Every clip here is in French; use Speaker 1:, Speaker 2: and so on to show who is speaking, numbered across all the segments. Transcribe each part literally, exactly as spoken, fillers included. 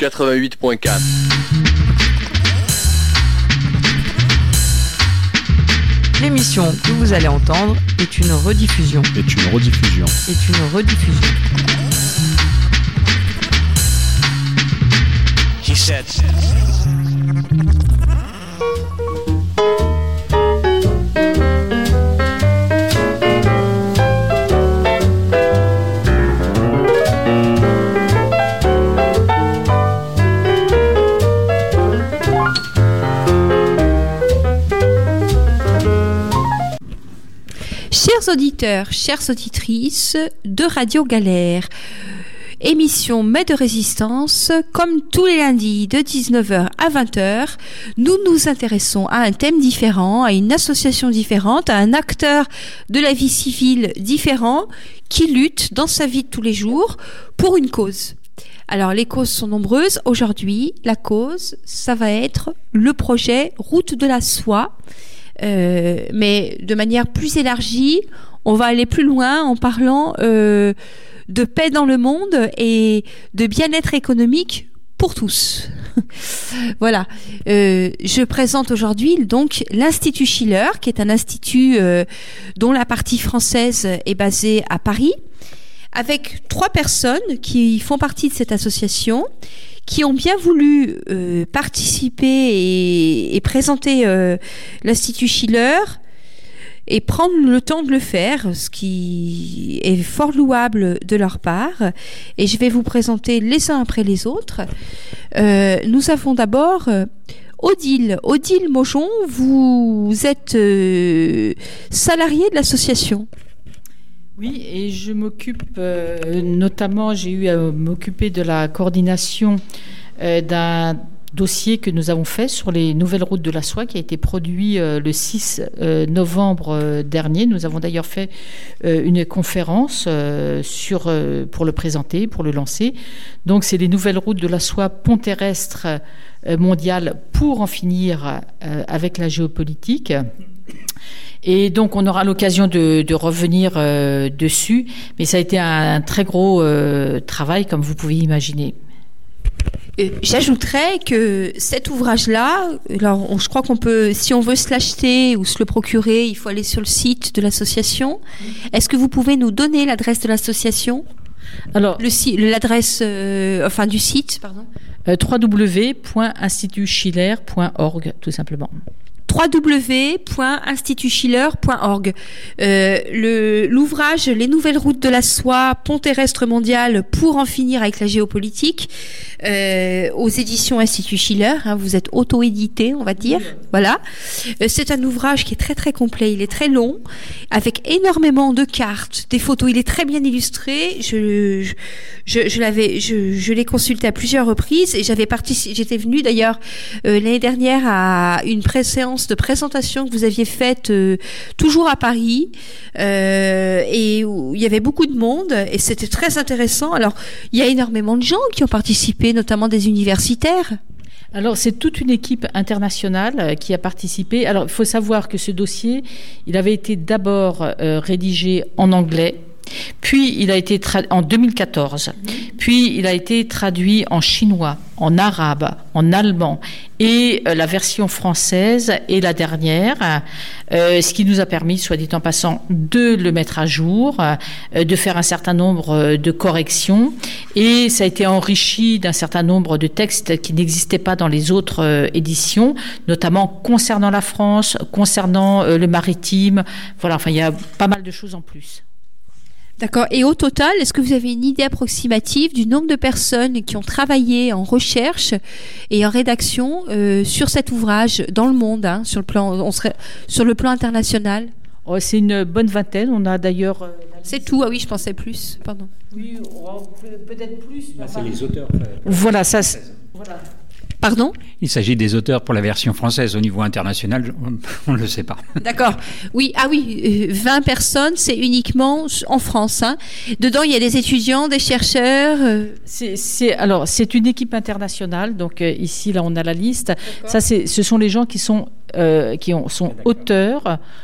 Speaker 1: quatre-vingt-huit point quatre.
Speaker 2: L'émission que vous allez entendre est une rediffusion.
Speaker 3: Est une rediffusion.
Speaker 2: Est une rediffusion.
Speaker 4: He said.
Speaker 2: Chers auditeurs, chères auditrices de Radio Galère, émission Mais de Résistance, comme tous les lundis de dix-neuf heures à vingt heures, nous nous intéressons à un thème différent, à une association différente, à un acteur de la vie civile différent qui lutte dans sa vie de tous les jours pour une cause. Alors les causes sont nombreuses. Aujourd'hui, la cause, ça va être le projet Route de la Soie. Euh, mais de manière plus élargie, on va aller plus loin en parlant euh, de paix dans le monde et de bien-être économique pour tous. Voilà. Euh, je présente aujourd'hui donc l'Institut Schiller, qui est un institut euh, dont la partie française est basée à Paris, avec trois personnes qui font partie de cette association, qui ont bien voulu euh, participer et, et présenter euh, l'Institut Schiller et prendre le temps de le faire, ce qui est fort louable de leur part. Et je vais vous présenter les uns après les autres. Euh, nous avons d'abord euh, Odile. Odile Maujon, vous êtes euh, salariée de l'association.
Speaker 5: Oui, et je m'occupe euh, notamment, j'ai eu à m'occuper de la coordination euh, d'un dossier que nous avons fait sur les nouvelles routes de la soie qui a été produit euh, le six novembre euh, dernier. Nous avons d'ailleurs fait euh, une conférence euh, sur, euh, pour le présenter, pour le lancer. Donc, c'est les nouvelles routes de la soie pont terrestre euh, mondial pour en finir euh, avec la géopolitique. Et donc, on aura l'occasion de, de revenir euh, dessus, mais ça a été un, un très gros euh, travail, comme vous pouvez imaginer.
Speaker 2: J'ajouterais que cet ouvrage-là, alors on, je crois qu'on peut, si on veut se l'acheter ou se le procurer, il faut aller sur le site de l'association. Est-ce que vous pouvez nous donner l'adresse de l'association ?
Speaker 5: Alors,
Speaker 2: le, l'adresse, euh, enfin du site, pardon.
Speaker 5: Euh, w w w point institut schiller point org, tout simplement.
Speaker 2: w w w point institut schiller point org. Euh, le, l'ouvrage Les nouvelles routes de la soie, pont terrestre mondial pour en finir avec la géopolitique, euh, aux éditions Institut Schiller. Hein, vous êtes auto-édité, on va dire. Voilà. Euh, c'est un ouvrage qui est très très complet. Il est très long, avec énormément de cartes, des photos. Il est très bien illustré. Je, je, je, je l'avais, je, je l'ai consulté à plusieurs reprises et j'avais participé. J'étais venue d'ailleurs euh, l'année dernière à une préséance de présentation que vous aviez faite euh, toujours à Paris euh, et où il y avait beaucoup de monde et c'était très intéressant. Alors, il y a énormément de gens qui ont participé, notamment des universitaires.
Speaker 5: Alors, c'est toute une équipe internationale qui a participé. Alors, il faut savoir que ce dossier, il avait été d'abord euh, rédigé en anglais, puis il a été tra- en deux mille quatorze, puis il a été traduit en chinois, en arabe, en allemand, et euh, la version française est la dernière, euh, ce qui nous a permis, soit dit en passant, de le mettre à jour, euh, de faire un certain nombre de corrections, et ça a été enrichi d'un certain nombre de textes qui n'existaient pas dans les autres euh, éditions, notamment concernant la France, concernant euh, le maritime. Voilà, enfin, il y a pas mal de choses en plus.
Speaker 2: D'accord. Et au total, est-ce que vous avez une idée approximative du nombre de personnes qui ont travaillé en recherche et en rédaction euh, sur cet ouvrage dans le monde, hein, sur le plan, on serait sur le plan international?
Speaker 5: Oh, c'est une bonne vingtaine. On a d'ailleurs. Euh,
Speaker 2: c'est tout. Ah oui, je pensais plus. Pardon.
Speaker 5: Oui, oh, peut-être plus.
Speaker 3: Là, c'est les auteurs.
Speaker 5: Voilà, ça. Voilà.
Speaker 2: Pardon ?
Speaker 3: Il s'agit des auteurs pour la version française. Au niveau international, on ne le sait pas.
Speaker 2: D'accord. Oui, ah oui, vingt personnes, c'est uniquement en France. Hein. Dedans, il y a des étudiants, des chercheurs. Euh...
Speaker 5: C'est, c'est, alors, c'est une équipe internationale. Donc, euh, ici, là, on a la liste. D'accord. Ça, c'est, ce sont les gens qui sont, euh, qui ont, sont auteurs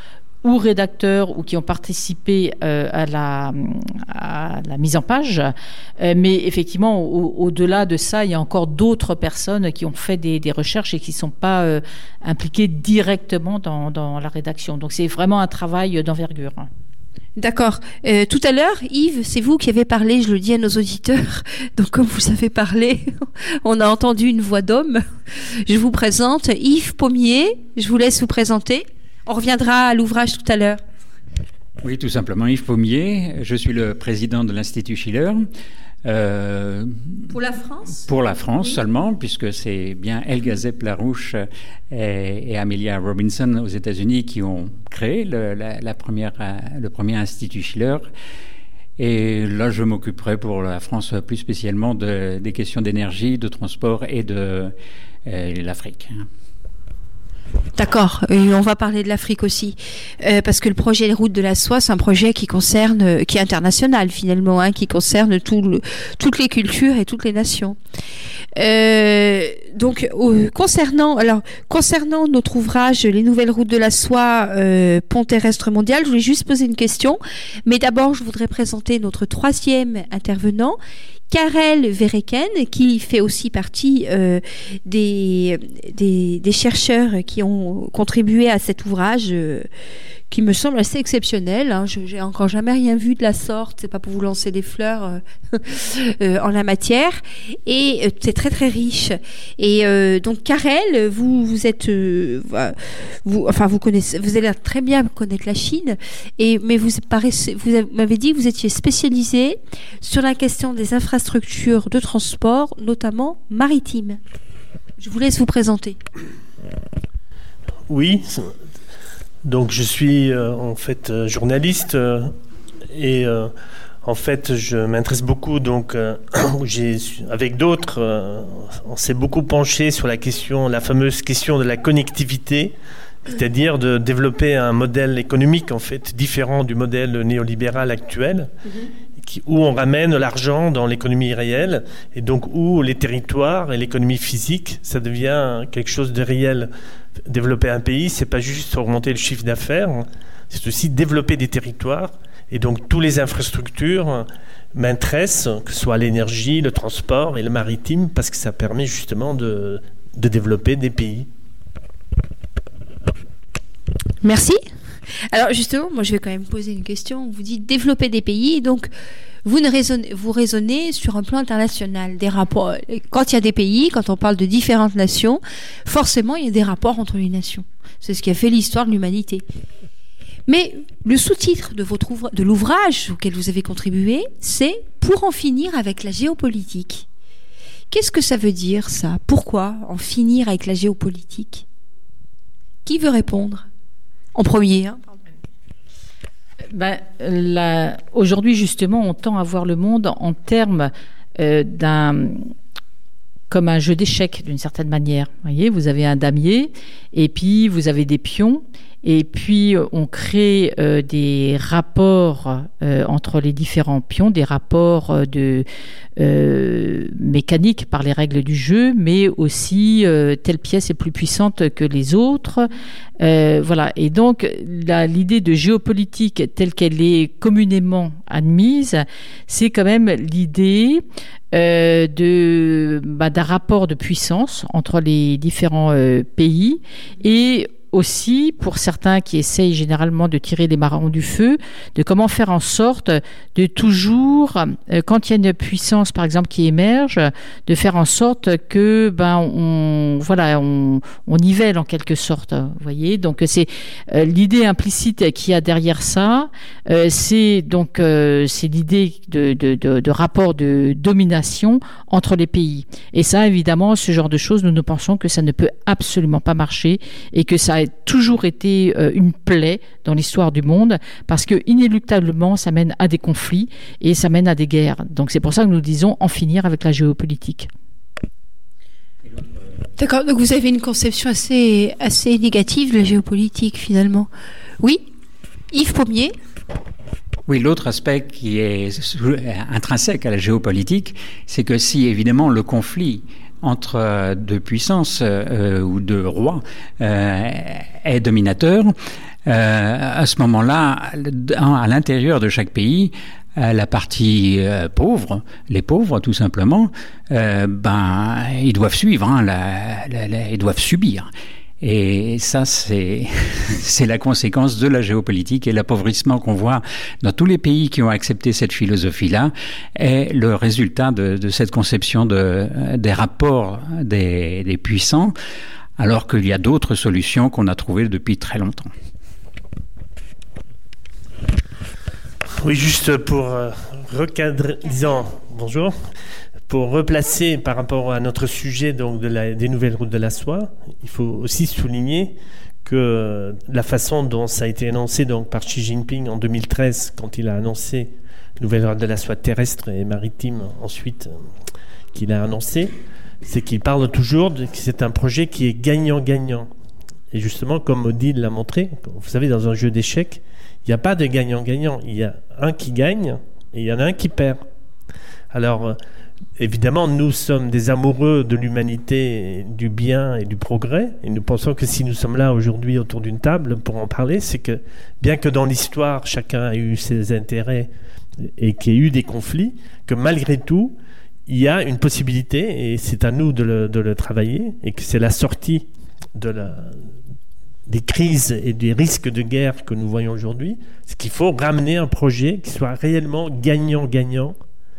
Speaker 5: ou rédacteurs ou qui ont participé euh, à, la, à la mise en page. Euh, mais effectivement, au, au-delà de ça, il y a encore d'autres personnes qui ont fait des, des recherches et qui ne sont pas euh, impliquées directement dans, dans la rédaction. Donc c'est vraiment un travail d'envergure.
Speaker 2: D'accord. Euh, tout à l'heure, Yves, c'est vous qui avez parlé, je le dis à nos auditeurs. Donc, comme vous avez parlé, on a entendu une voix d'homme. Je vous présente Yves Pommier. Je vous laisse vous présenter. On reviendra à l'ouvrage tout à l'heure.
Speaker 3: Oui, tout simplement, Yves Pommier. Je suis le président de l'Institut Schiller. Euh,
Speaker 2: pour la France
Speaker 3: Pour la France
Speaker 2: oui.
Speaker 3: seulement, puisque c'est bien Helga Zepp-Larouche et, et Amelia Robinson aux États-Unis qui ont créé le, la, la première, le premier Institut Schiller. Et là, je m'occuperai pour la France plus spécialement de, des questions d'énergie, de transport et de euh, l'Afrique.
Speaker 2: D'accord, et on va parler de l'Afrique aussi, euh, parce que le projet Les Routes de la Soie, c'est un projet qui concerne, qui est international finalement, hein, qui concerne tout le, toutes les cultures et toutes les nations. Euh, donc, euh, concernant, alors, concernant notre ouvrage Les Nouvelles Routes de la Soie, euh, pont terrestre mondial, je voulais juste poser une question, mais d'abord, je voudrais présenter notre troisième intervenant, Karel Verreken, qui fait aussi partie euh, des, des, des chercheurs qui ont contribué à cet ouvrage euh, qui me semble assez exceptionnel. Hein. Je n'ai encore jamais rien vu de la sorte, c'est pas pour vous lancer des fleurs euh, euh, en la matière. Et euh, c'est très très riche. Et euh, donc Karel, vous vous êtes, euh, vous, enfin vous connaissez, vous allez très bien connaître la Chine. Et mais vous paraissez, vous m'avez dit que vous étiez spécialisé sur la question des infrastructures de transport, notamment maritimes. Je vous laisse vous présenter.
Speaker 1: Oui. Donc je suis euh, en fait euh, journaliste euh, et euh, en fait je m'intéresse beaucoup donc euh, j'ai avec d'autres euh, on s'est beaucoup penché sur la question la fameuse question de la connectivité, c'est-à-dire de développer un modèle économique en fait différent du modèle néolibéral actuel. Mm-hmm. Qui, où on ramène l'argent dans l'économie réelle et donc où les territoires et l'économie physique, ça devient quelque chose de réel. Développer un pays, c'est pas juste augmenter le chiffre d'affaires, c'est aussi développer des territoires et donc toutes les infrastructures m'intéressent, que ce soit l'énergie, le transport et le maritime, parce que ça permet justement de, de développer des pays.
Speaker 2: Merci. Alors justement, moi je vais quand même poser une question. Vous dites développer des pays, donc vous ne raisonnez, vous raisonnez sur un plan international, des rapports. Quand il y a des pays, quand on parle de différentes nations, forcément il y a des rapports entre les nations. C'est ce qui a fait l'histoire de l'humanité. Mais le sous-titre de votre ouvra- de l'ouvrage auquel vous avez contribué, c'est Pour en finir avec la géopolitique. Qu'est-ce que ça veut dire ça ? Pourquoi en finir avec la géopolitique ? Qui veut répondre ? En premier, hein.
Speaker 5: Ben, la... Aujourd'hui, justement, on tend à voir le monde en termes euh, d'un... comme un jeu d'échecs, d'une certaine manière. Vous voyez, vous avez un damier, et puis vous avez des pions, et puis on crée euh, des rapports euh, entre les différents pions, des rapports de euh, mécaniques par les règles du jeu, mais aussi euh, telle pièce est plus puissante que les autres. Euh, voilà. Et donc la, l'idée de géopolitique telle qu'elle est communément admise, c'est quand même l'idée euh, de bah, d'un rapport de puissance entre les différents euh, pays et aussi, pour certains qui essayent généralement de tirer les marrons du feu, de comment faire en sorte de toujours, euh, quand il y a une puissance, par exemple, qui émerge, de faire en sorte que, ben, on, voilà, on, on nivelle en quelque sorte. Vous voyez, donc c'est euh, l'idée implicite qu'il y a derrière ça. Euh, c'est donc euh, c'est l'idée de, de, de, de rapport de domination entre les pays. Et ça, évidemment, ce genre de choses, nous nous pensons que ça ne peut absolument pas marcher et que ça a toujours été euh, une plaie dans l'histoire du monde parce que inéluctablement ça mène à des conflits et ça mène à des guerres. Donc c'est pour ça que nous disons en finir avec la géopolitique.
Speaker 2: D'accord, donc vous avez une conception assez, assez négative de la géopolitique finalement. Oui, Yves Pommier.
Speaker 3: Oui, l'autre aspect qui est intrinsèque à la géopolitique, c'est que si évidemment le conflit entre deux puissances euh, ou deux rois euh, est dominateur, Euh, à ce moment-là, à l'intérieur de chaque pays, la partie euh, pauvre, les pauvres tout simplement, euh, ben ils doivent suivre, hein, la, la, la, ils doivent subir. Et ça, c'est c'est la conséquence de la géopolitique et l'appauvrissement qu'on voit dans tous les pays qui ont accepté cette philosophie-là est le résultat de, de cette conception de, des rapports des, des puissants, alors qu'il y a d'autres solutions qu'on a trouvées depuis très longtemps.
Speaker 1: Oui, juste pour euh, recadrer, disons, bonjour, pour replacer par rapport à notre sujet donc de la, des nouvelles routes de la soie, il faut aussi souligner que la façon dont ça a été annoncé donc par Xi Jinping en deux mille treize, quand il a annoncé les nouvelles routes de la soie terrestre et maritime ensuite, euh, qu'il a annoncé, c'est qu'il parle toujours de que c'est un projet qui est gagnant-gagnant. Et justement, comme Odile l'a montré, vous savez, dans un jeu d'échecs, il n'y a pas de gagnant-gagnant. Il y a un qui gagne et il y en a un qui perd. Alors, évidemment, nous sommes des amoureux de l'humanité, du bien et du progrès. Et nous pensons que si nous sommes là aujourd'hui autour d'une table pour en parler, c'est que bien que dans l'histoire, chacun a eu ses intérêts et qu'il y ait eu des conflits, que malgré tout, il y a une possibilité, et c'est à nous de le, de le travailler, et que c'est la sortie de la... des crises et des risques de guerre que nous voyons aujourd'hui, c'est qu'il faut ramener un projet qui soit réellement gagnant-gagnant.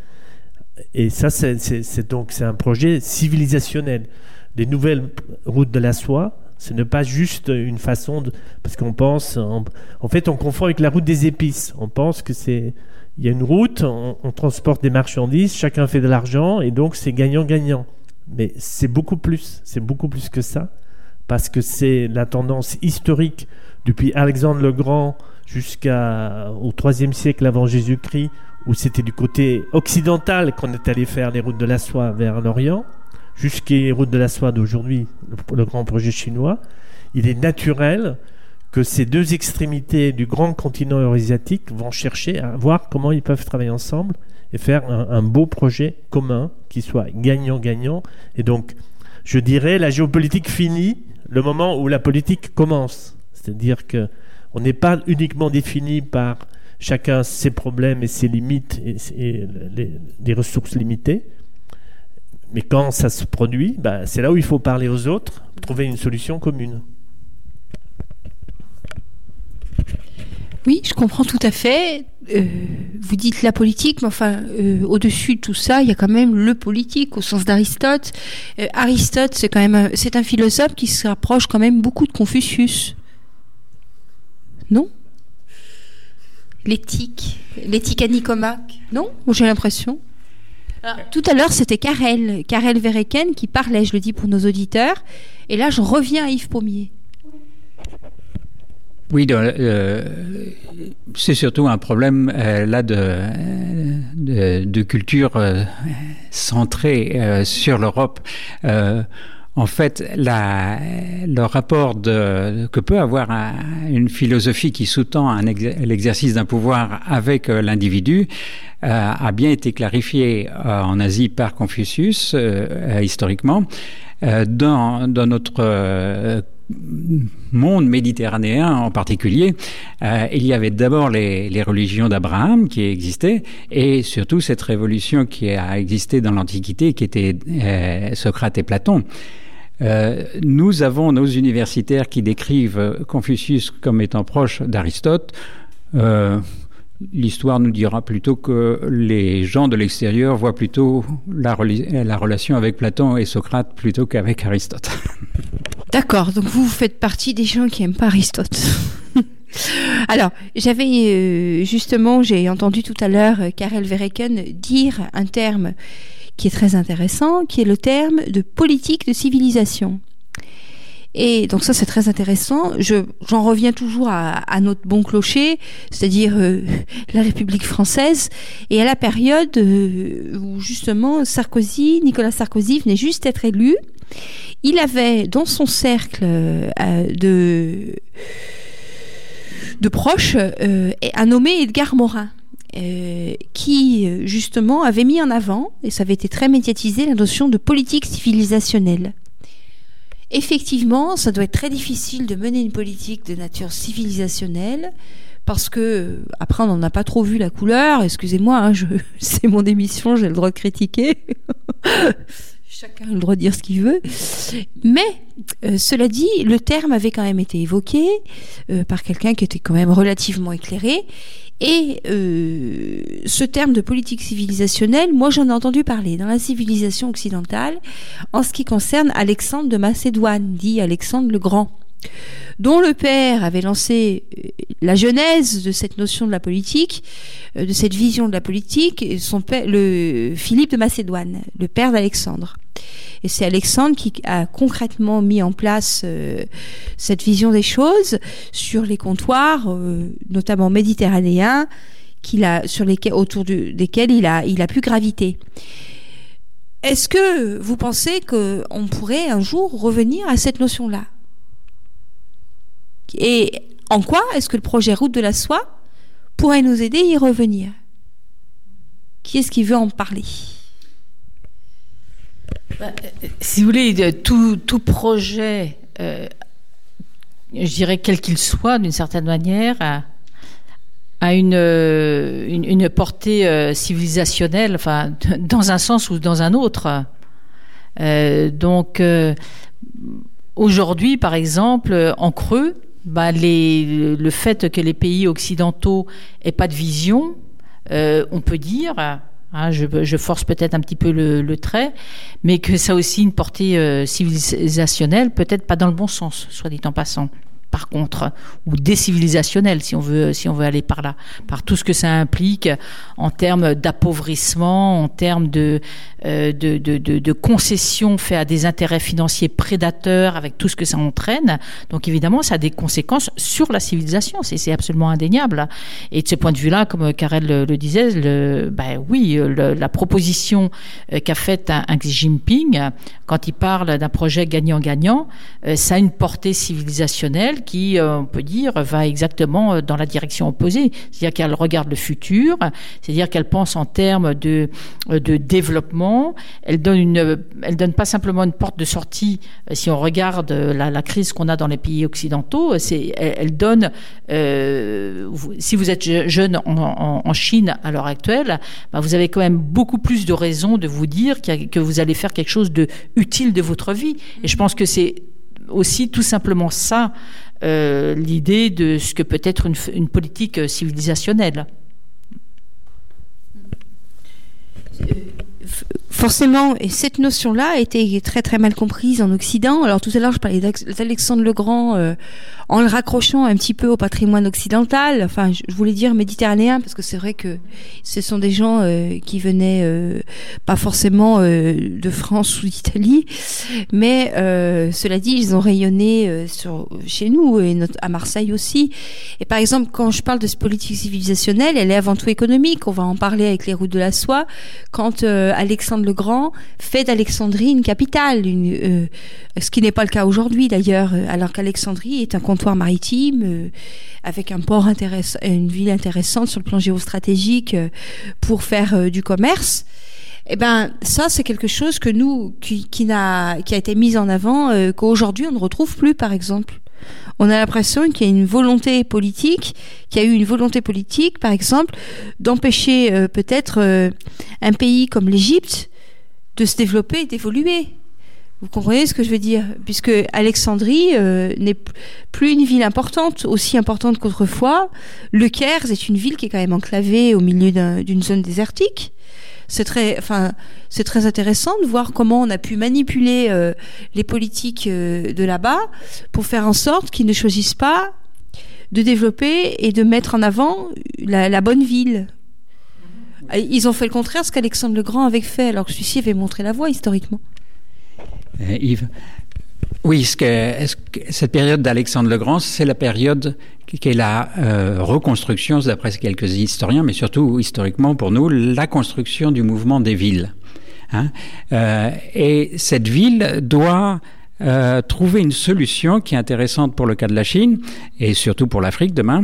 Speaker 1: Et ça, c'est, c'est, c'est donc c'est un projet civilisationnel. Les nouvelles routes de la soie, ce n'est pas juste une façon de... Parce qu'on pense... En, en fait, on confond avec la route des épices. On pense que c'est... Il y a une route, on, on transporte des marchandises, chacun fait de l'argent, et donc c'est gagnant-gagnant. Mais c'est beaucoup plus. C'est beaucoup plus que ça. Parce que c'est la tendance historique depuis Alexandre le Grand jusqu'au troisième siècle avant Jésus-Christ, où c'était du côté occidental qu'on est allé faire les routes de la soie vers l'Orient, jusqu'aux routes de la soie d'aujourd'hui, le, le grand projet chinois. Il est naturel que ces deux extrémités du grand continent eurasiatique vont chercher à voir comment ils peuvent travailler ensemble et faire un, un beau projet commun qui soit gagnant-gagnant. Et donc, je dirais, la géopolitique finit le moment où la politique commence. C'est-à-dire qu'on n'est pas uniquement défini par chacun ses problèmes et ses limites et, et les, les ressources limitées, mais quand ça se produit, bah, c'est là où il faut parler aux autres, trouver une solution commune.
Speaker 2: Oui, je comprends tout à fait. Euh, vous dites la politique, mais enfin, euh, au-dessus de tout ça, il y a quand même le politique, au sens d'Aristote. Euh, Aristote, c'est quand même un, c'est un philosophe qui se rapproche quand même beaucoup de Confucius. Non ? L'éthique, l'éthique à Nicomaque, non ? J'ai l'impression. Alors, tout à l'heure, c'était Karel, Karel Verreken qui parlait, je le dis pour nos auditeurs. Et là, je reviens à Yves Pommier.
Speaker 3: Oui, de, euh, c'est surtout un problème euh, là de, de, de culture euh, centrée euh, sur l'Europe. Euh, en fait, la, le rapport de, que peut avoir un, une philosophie qui sous-tend un exer, l'exercice d'un pouvoir avec euh, l'individu euh, a bien été clarifié euh, en Asie par Confucius, euh, historiquement. Euh, dans, dans notre euh, monde méditerranéen en particulier, euh, il y avait d'abord les, les religions d'Abraham qui existaient, et surtout cette révolution qui a existé dans l'Antiquité, qui était euh, Socrate et Platon. Euh, nous avons nos universitaires qui décrivent Confucius comme étant proche d'Aristote. Euh, L'histoire nous dira plutôt que les gens de l'extérieur voient plutôt la, la relation avec Platon et Socrate plutôt qu'avec Aristote.
Speaker 2: D'accord, donc vous, vous faites partie des gens qui n'aiment pas Aristote. Alors, j'avais euh, justement, j'ai entendu tout à l'heure Karel Verreken dire un terme qui est très intéressant, qui est le terme de politique de civilisation. Et donc ça, c'est très intéressant. Je, j'en reviens toujours à, à notre bon clocher, c'est-à-dire euh, la République française, et à la période euh, où justement Sarkozy, Nicolas Sarkozy venait juste d'être élu. Il avait dans son cercle euh, de, de proches euh, un nommé Edgar Morin, euh, qui justement avait mis en avant, et ça avait été très médiatisé, la notion de politique civilisationnelle. Effectivement, ça doit être très difficile de mener une politique de nature civilisationnelle, parce que, après, on n'en a pas trop vu la couleur. Excusez-moi, hein, je, c'est mon émission, j'ai le droit de critiquer. Chacun a le droit de dire ce qu'il veut. Mais, euh, cela dit, le terme avait quand même été évoqué euh, par quelqu'un qui était quand même relativement éclairé. Et euh, ce terme de politique civilisationnelle, moi j'en ai entendu parler dans la civilisation occidentale en ce qui concerne Alexandre de Macédoine, dit Alexandre le Grand, dont le père avait lancé la genèse de cette notion de la politique, de cette vision de la politique, son père, le Philippe de Macédoine, le père d'Alexandre. Et c'est Alexandre qui a concrètement mis en place euh, cette vision des choses sur les comptoirs, euh, notamment méditerranéens, qu'il a, sur lesquels, autour de, desquels il a, il a pu graviter. Est-ce que vous pensez qu'on pourrait un jour revenir à cette notion-là ? Et en quoi est-ce que le projet Route de la Soie pourrait nous aider à y revenir ? Qui est-ce qui veut en parler ?
Speaker 5: Bah, si vous voulez, tout, tout projet, euh, je dirais quel qu'il soit, d'une certaine manière, a, a une, une, une portée euh, civilisationnelle, enfin, dans un sens ou dans un autre. Euh, donc, euh, aujourd'hui, par exemple, en creux, bah, les, le fait que les pays occidentaux aient pas de vision, euh, on peut dire... Hein, je, je force peut-être un petit peu le, le trait, mais que ça a aussi une portée euh, civilisationnelle, peut-être pas dans le bon sens, soit dit en passant. Par contre, ou décivilisationnelle, si on veut, si on veut aller par là, par tout ce que ça implique en termes d'appauvrissement, en termes de, euh, de, de, de, de concessions faites à des intérêts financiers prédateurs, avec tout ce que ça entraîne. Donc évidemment, ça a des conséquences sur la civilisation, c'est, c'est absolument indéniable. Et de ce point de vue-là, comme Karel le, le disait, le, ben oui, le, la proposition qu'a faite un, un Xi Jinping, quand il parle d'un projet gagnant-gagnant, euh, ça a une portée civilisationnelle qui, euh, on peut dire, va exactement dans la direction opposée. C'est-à-dire qu'elle regarde le futur, c'est-à-dire qu'elle pense en termes de, de développement. Elle donne une, elle donne pas simplement une porte de sortie. Si on regarde la, la crise qu'on a dans les pays occidentaux, c'est, elle, elle donne, euh, vous, si vous êtes jeune en, en, en Chine à l'heure actuelle, bah vous avez quand même beaucoup plus de raisons de vous dire qu'il y a, que vous allez faire quelque chose de utile de votre vie. Et je pense que c'est aussi tout simplement ça, euh, l'idée de ce que peut être une, une politique civilisationnelle.
Speaker 2: Forcément, et cette notion-là a été très très mal comprise en Occident. Alors tout à l'heure, je parlais d'Alexandre le Grand euh, en le raccrochant un petit peu au patrimoine occidental. Enfin, je voulais dire méditerranéen parce que c'est vrai que ce sont des gens euh, qui venaient euh, pas forcément euh, de France ou d'Italie, mais euh, cela dit, ils ont rayonné euh, sur, chez nous et notre, à Marseille aussi. Et par exemple, quand je parle de cette politique civilisationnelle, elle est avant tout économique. On va en parler avec les routes de la soie. Quand euh, Alexandre le Grand fait d'Alexandrie une capitale, une, euh, ce qui n'est pas le cas aujourd'hui d'ailleurs, alors qu'Alexandrie est un comptoir maritime euh, avec un port intéressant, une ville intéressante sur le plan géostratégique euh, pour faire euh, du commerce. Eh ben, ça c'est quelque chose que nous, qui, qui n'a, qui a été mis en avant, euh, qu'aujourd'hui on ne retrouve plus, par exemple. On a l'impression qu'il y a une volonté politique, qu'il y a eu une volonté politique, par exemple, d'empêcher euh, peut-être euh, un pays comme l'Égypte de se développer et d'évoluer. Vous comprenez ce que je veux dire ? Puisque Alexandrie euh, n'est p- plus une ville importante, aussi importante qu'autrefois. Le Caire est une ville qui est quand même enclavée au milieu d'un, d'une zone désertique. C'est très, enfin, c'est très intéressant de voir comment on a pu manipuler euh, les politiques euh, de là-bas pour faire en sorte qu'ils ne choisissent pas de développer et de mettre en avant la, la bonne ville. Ils ont fait le contraire de ce qu'Alexandre le Grand avait fait, alors que celui-ci avait montré la voie historiquement.
Speaker 3: Euh, Yves, oui, ce que, est-ce que cette période d'Alexandre le Grand, c'est la période qui est la euh, reconstruction, d'après quelques historiens, mais surtout historiquement pour nous, la construction du mouvement des villes. Hein euh, et cette ville doit euh, trouver une solution qui est intéressante pour le cas de la Chine et surtout pour l'Afrique demain,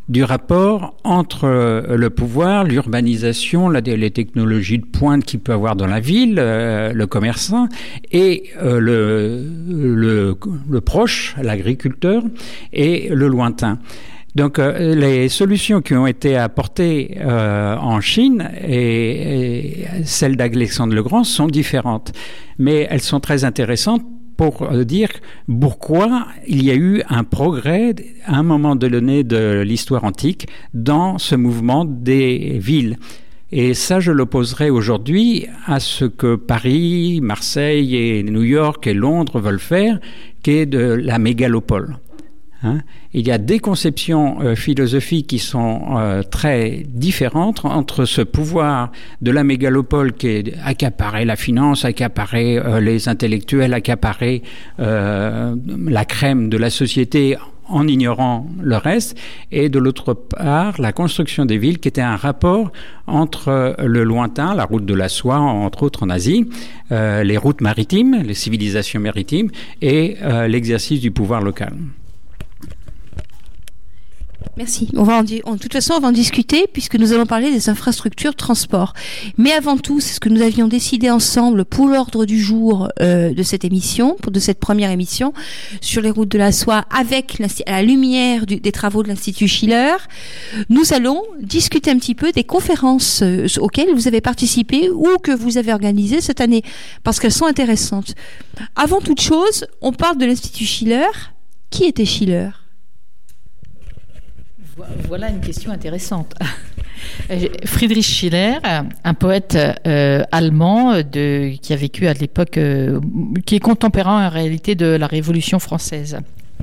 Speaker 3: du rapport entre le pouvoir, l'urbanisation, la, les technologies de pointe qu'il peut avoir dans la ville, euh, le commerçant, et euh, le, le, le proche, l'agriculteur, et le lointain. Donc, euh, les solutions qui ont été apportées euh, en Chine et, et celles d'Alexandre le Grand sont différentes, mais elles sont très intéressantes pour dire pourquoi il y a eu un progrès à un moment donné de l'histoire antique dans ce mouvement des villes. Et ça, je l'opposerai aujourd'hui à ce que Paris, Marseille et New York et Londres veulent faire, qui est de la mégalopole. Hein? Il y a des conceptions euh, philosophiques qui sont euh, très différentes entre ce pouvoir de la mégalopole qui est accaparer la finance, accaparer euh, les intellectuels, accaparer euh, la crème de la société en ignorant le reste, et de l'autre part la construction des villes qui était un rapport entre le lointain, la route de la soie entre autres en Asie, euh, les routes maritimes, les civilisations maritimes et euh, l'exercice du pouvoir local.
Speaker 2: Merci. On va en, di- en de toute façon, on va en discuter puisque nous allons parler des infrastructures de transport. Mais avant tout, c'est ce que nous avions décidé ensemble pour l'ordre du jour euh, de cette émission, pour de cette première émission sur les routes de la soie, avec à la lumière du, des travaux de l'Institut Schiller. Nous allons discuter un petit peu des conférences euh, auxquelles vous avez participé ou que vous avez organisées cette année, parce qu'elles sont intéressantes. Avant toute chose, on parle de l'Institut Schiller. Qui était Schiller ?
Speaker 5: Voilà une question intéressante. Friedrich Schiller, un poète euh, allemand de, qui a vécu à l'époque, euh, qui est contemporain en réalité de la Révolution française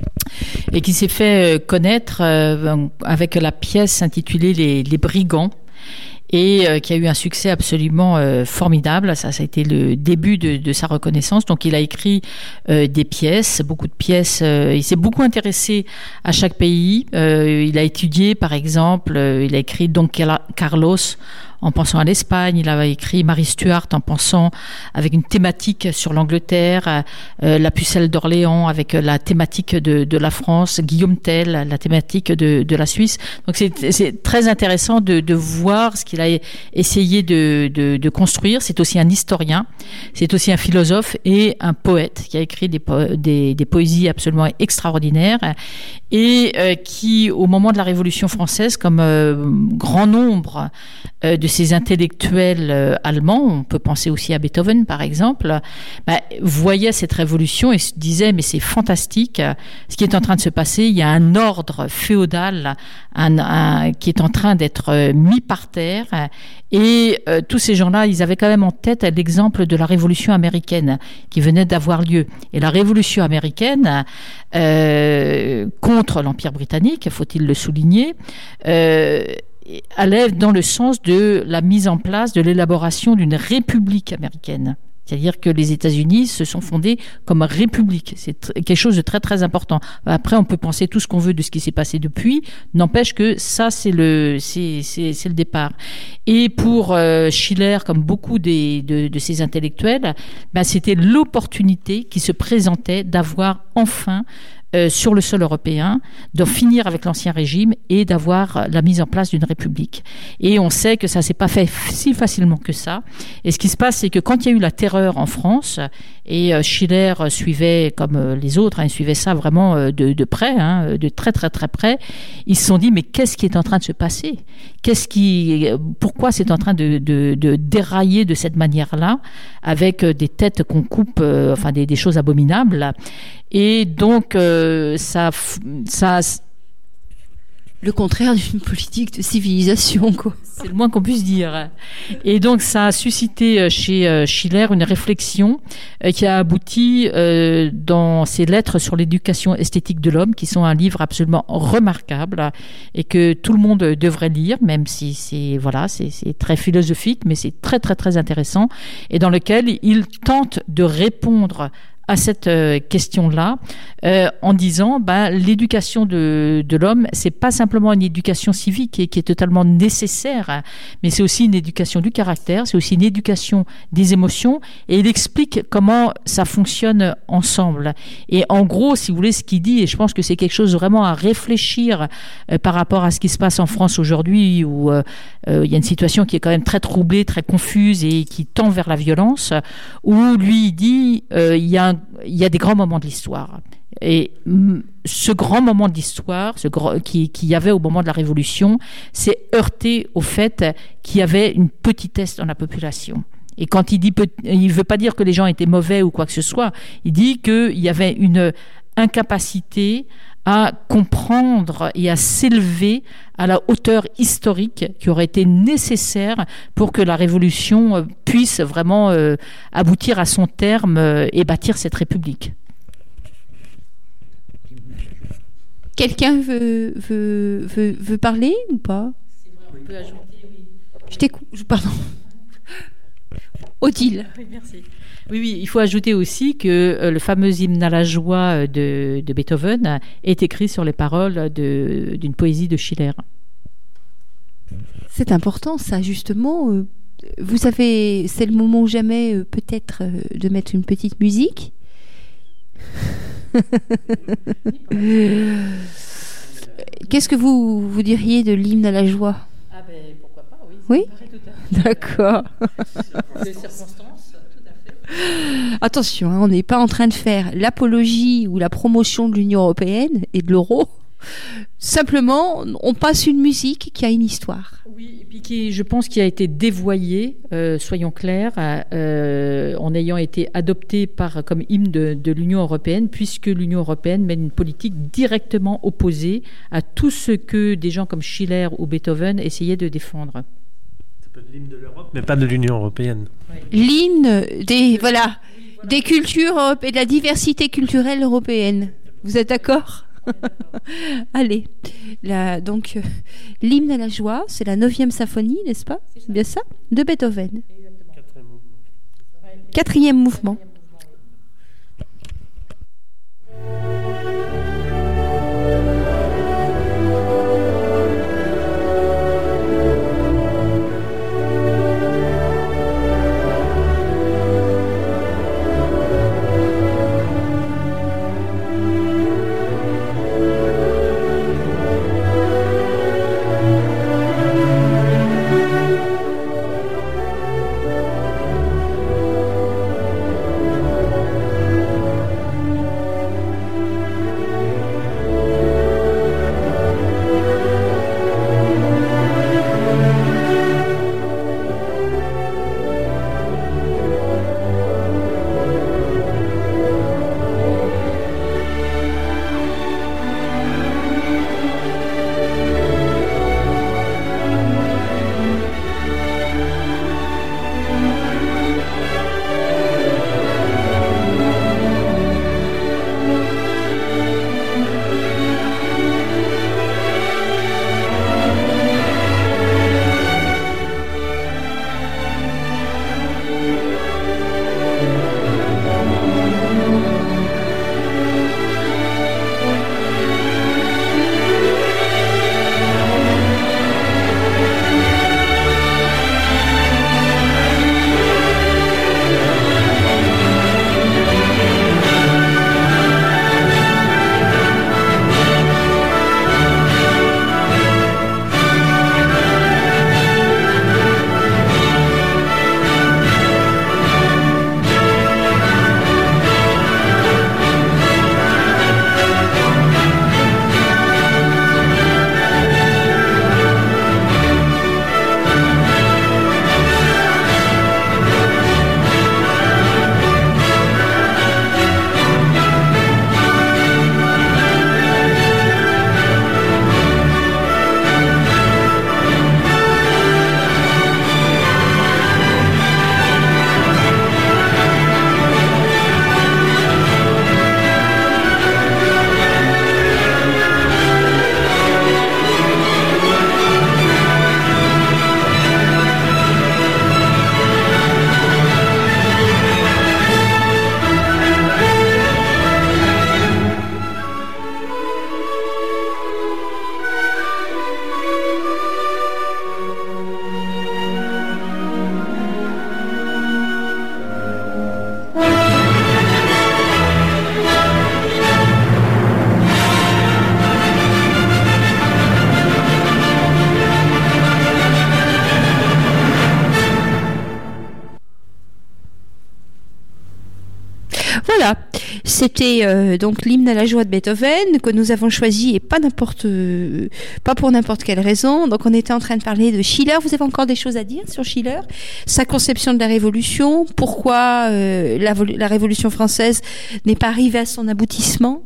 Speaker 5: et qui s'est fait connaître euh, avec la pièce intitulée Les, Les Brigands, et euh, qui a eu un succès absolument euh, formidable. Ça, ça a été le début de, de sa reconnaissance. Donc, il a écrit euh, des pièces, beaucoup de pièces. Euh, il s'est beaucoup intéressé à chaque pays. Euh, il a étudié, par exemple, euh, il a écrit Don Carlos en pensant à l'Espagne. Il a écrit Marie Stuart en pensant avec une thématique sur l'Angleterre, euh, La Pucelle d'Orléans avec la thématique de, de la France, Guillaume Tell, la thématique de, de la Suisse. Donc c'est, c'est très intéressant de, de voir ce qu'il a essayé de, de, de construire. C'est aussi un historien, c'est aussi un philosophe et un poète qui a écrit des, po- des, des poésies absolument extraordinaires et euh, qui, au moment de la Révolution française, comme euh, grand nombre euh, de ces intellectuels euh, allemands, on peut penser aussi à Beethoven par exemple, bah, voyaient cette révolution et se disaient mais c'est fantastique ce qui est en train de se passer, il y a un ordre féodal un, un, qui est en train d'être euh, mis par terre et euh, tous ces gens-là, ils avaient quand même en tête l'exemple de la Révolution américaine qui venait d'avoir lieu. Et la Révolution américaine, euh, contre l'Empire britannique, faut-il le souligner, euh, allait dans le sens de la mise en place, de l'élaboration d'une république américaine. C'est-à-dire que les États-Unis se sont fondés comme république. C'est tr- quelque chose de très très important. Après, on peut penser tout ce qu'on veut de ce qui s'est passé depuis. N'empêche que ça, c'est le c'est c'est, c'est le départ. Et pour euh, Schiller, comme beaucoup des, de, de ces intellectuels, ben, c'était l'opportunité qui se présentait d'avoir enfin Euh, sur le sol européen, d'en finir avec l'Ancien Régime et d'avoir la mise en place d'une république. Et on sait que ça ne s'est pas fait si facilement que ça. Et ce qui se passe, c'est que quand il y a eu la terreur en France, et euh, Schiller suivait, comme euh, les autres, hein, il suivait ça vraiment euh, de, de près, hein, de très très très près, ils se sont dit, mais qu'est-ce qui est en train de se passer ? Qu'est-ce qui, pourquoi c'est en train de, de, de dérailler de cette manière-là, avec des têtes qu'on coupe, euh, enfin des, des choses abominables. Et donc, euh, ça, ça...
Speaker 2: Le contraire d'une politique de civilisation, quoi.
Speaker 5: C'est le moins qu'on puisse dire. Et donc, ça a suscité chez Schiller une réflexion qui a abouti euh, dans ses lettres sur l'éducation esthétique de l'homme, qui sont un livre absolument remarquable et que tout le monde devrait lire, même si c'est, voilà, c'est, c'est très philosophique, mais c'est très, très, très intéressant, et dans lequel il tente de répondre à cette euh, question-là euh, en disant ben, l'éducation de, de l'homme, c'est pas simplement une éducation civique qui est, qui est totalement nécessaire, mais c'est aussi une éducation du caractère, c'est aussi une éducation des émotions, et il explique comment ça fonctionne ensemble. Et en gros, si vous voulez, ce qu'il dit, et je pense que c'est quelque chose vraiment à réfléchir euh, par rapport à ce qui se passe en France aujourd'hui, où euh, euh, il y a une situation qui est quand même très troublée, très confuse et qui tend vers la violence, où lui il dit euh, il y a un, il y a des grands moments de l'histoire. Et ce grand moment de l'histoire, ce grand, qui, qui y avait au moment de la Révolution, s'est heurté au fait qu'il y avait une petitesse dans la population. Et quand il dit, il ne veut pas dire que les gens étaient mauvais ou quoi que ce soit, il dit qu'il y avait une incapacité à comprendre et à s'élever à la hauteur historique qui aurait été nécessaire pour que la Révolution puisse vraiment euh, aboutir à son terme euh, et bâtir cette République.
Speaker 2: Quelqu'un veut, veut, veut, veut parler ou pas?
Speaker 5: C'est vrai, on peut ajouter, oui.
Speaker 2: Je t'écoute, pardon. Odile.
Speaker 5: Oui, merci. Oui, oui, il faut ajouter aussi que euh, le fameux hymne à la joie de, de Beethoven est écrit sur les paroles de, d'une poésie de Schiller.
Speaker 2: C'est important, ça, justement. Vous avez, c'est le moment ou jamais, euh, peut-être, euh, de mettre une petite musique. Qu'est-ce que vous, vous diriez de l'hymne à la joie?
Speaker 5: Ah ben, pourquoi pas, oui.
Speaker 2: Oui,
Speaker 5: tout à fait.
Speaker 2: d'accord.
Speaker 5: Les circonstances, tout à fait.
Speaker 2: Attention, hein, on n'est pas en train de faire l'apologie ou la promotion de l'Union européenne et de l'euro. Simplement, on passe une musique qui a une histoire.
Speaker 5: Oui, et puis qui, je pense, qui a été dévoyée, euh, soyons clairs, euh, en ayant été adoptée par, comme hymne de, de l'Union européenne, puisque l'Union européenne mène une politique directement opposée à tout ce que des gens comme Schiller ou Beethoven essayaient de défendre.
Speaker 1: C'est peut être l'hymne de l'Europe, mais pas de l'Union européenne.
Speaker 2: L'hymne des, voilà, des cultures et de la diversité culturelle européenne. Vous êtes d'accord ? Allez, la, donc euh, l'hymne à la joie, c'est la neuvième symphonie, n'est-ce pas? C'est bien ça? De Beethoven.
Speaker 1: Quatrième mouvement.
Speaker 2: Quatrième mouvement.
Speaker 4: Thank
Speaker 2: Voilà, c'était euh, donc l'hymne à la joie de Beethoven que nous avons choisi et pas n'importe, euh, pas pour n'importe quelle raison. Donc on était en train de parler de Schiller. Vous avez encore des choses à dire sur Schiller, sa conception de la Révolution, pourquoi euh, la, la Révolution française n'est pas arrivée à son aboutissement,